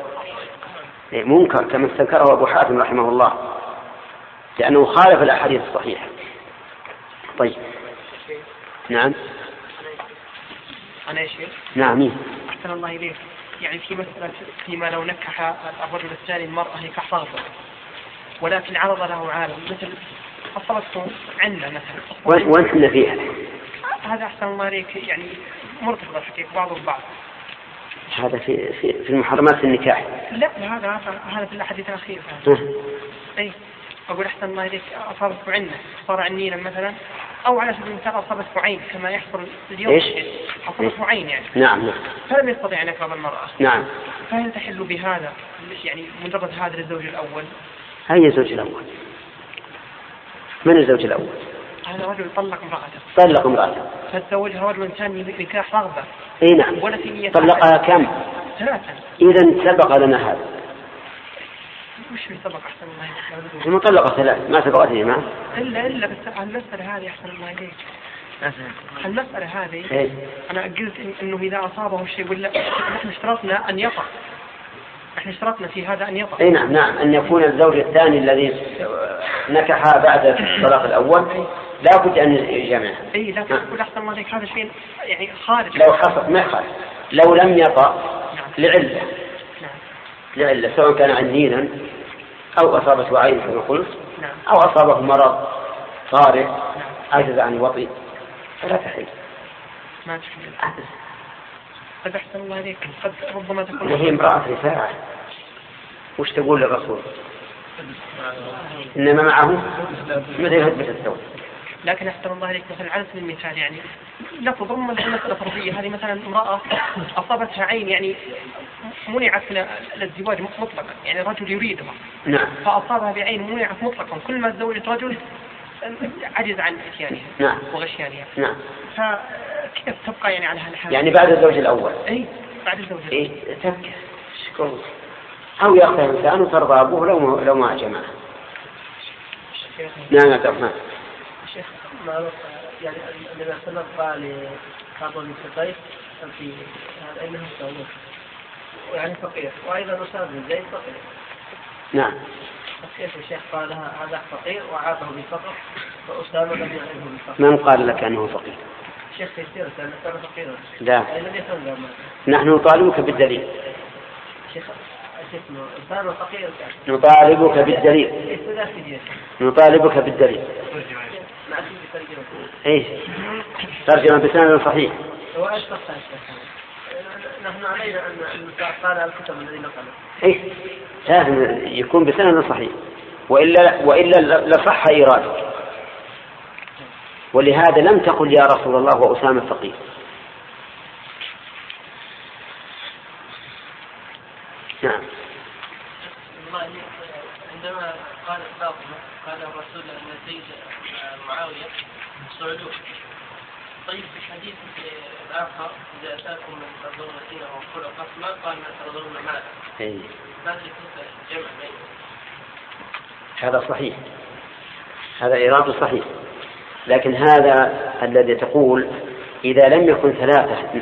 منكر كما استنكره أبو حاتم رحمه الله، لأنه خالف الأحاديث الصحيحة. طيب، نعم.
أنا يا شيخ.
نعم. مين؟
أحسن الله إليك. يعني في مسألة فيما لو نكح الرجل الثاني المرأة نكاح رغبة، ولكن عرض له عالم مثل أصلته عندنا مثلا.
وين احنا فيها؟
هذا أحسن الله إليك يعني مرتبط الحقيقة بعض البعض.
هذا في في في المحرمات النكاح.
لا هذا هذا في الحديث الأخير. أي أقول أحسن الله إليك أصابته عنة صار عنينا مثلا، أو على سبيل المثال أصابته عين كما يحصل اليوم.
إيش؟
أصابته عين يعني.
نعم نعم.
فلم يستطيع أن يقرب المرأة.
نعم.
فهل تحل بهذا يعني مجرد هذا الزوج الأول؟
أي الزوج الأول؟ من الزوج الأول؟
هذا رجل طلق امرأته.
طلق امرأته.
فتزوجها رجل ثاني نكاح رغبة.
إيه نعم.
ولا في
طلقها كم؟
ثلاثة.
إذا سبق لنا هذا.
وش في سبق أحسن الله إليك؟
المطلقة ثلاث ما سبقتني ما؟
إلا إلا بس المسألة هذه أحسن الله إليك. المسألة هذه
إيه؟
أنا قلت إنه إذا أصابه شيء ولا نحن اشترطنا أن يقع. نحن اشترطنا في هذا أن يقع.
إيه نعم نعم، أن يكون الزوج الثاني الذي نكحها بعد الطلاق الأول لا بد أن يجمعها.
اي لكن اقول احسن الله عليك هذا شيء يعني خارج.
لو حصل ما خارج، لو لم يطأ لعلة لعلة سواء كان عنينا أو أصابته عين كما قلت أو أصابه مرض طارئ عجز عن الوطي فلا تحل.
ما تحل. قد أحسن الله عليك قد ربما تكون
هي امرأة رفاعة وش تقول للرسول؟ إنما معه مثل هدبة الثوب.
لكن أحسن الله عليك مثلا على سبيل المثال يعني نفرض ربما المسألة فرضية هذه مثلا امرأة أصابتها عين يعني منعت من الزواج مطلقا يعني رجل يريدها
نعم.
فأصابها بعين منعت مطلقا كل ما تزوجت رجل عجز عن اتيانها
نعم.
وغشيانها.
نعم.
فكيف تبقى يعني على هالحال؟
يعني بعد الزوج الأول.
أي بعد الزوج الأول.
إيه تبكي شكرا أو يأخذ إنسان وترضى أبوه لو لو ما جمعه. نعم يا الرحمن.
شيخ معروف يعني النبي صلى الله عليه وسلم قال لخاطب بن سقيف في هذا انه صوم يعني فقير وايضا أسامة بن زيد فقير.
نعم.
كيف الشيخ قال هذا فقير وعاقه بالفقر وأسامة لم يعرفه بالفقر؟
من قال لك أنه فقير؟
شيخ تيسير كان فقيرا.
لا. نحن نطالبك بالدليل.
شيخ أسامة فقير كان.
نطالبك بالدليل. نطالبك بالدليل. ايش ترجمة بسند صحيح.
نحن علينا أن قال الكتب الذي نقله.
ايش لازم يكون بسند صحيح وإلا وإلا لصح إيراده. ولهذا لم تقل يا رسول الله وأسامة فقير. نعم.
عندما قال فاطمة قال الرسول أن سيد معاوية صعلوه. طيب في حديث آخر إذا أتاكم من ترضون دينه وخلقه ما قال من ترضون ماله. ماذا يكون جمع بينه؟
هذا صحيح هذا إيراد صحيح لكن هذا الذي تقول إذا لم يكن ثلاثة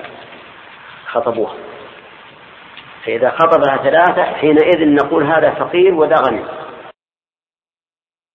خطبوها فإذا خطبها ثلاثة حينئذ نقول هذا فقير وذا غني.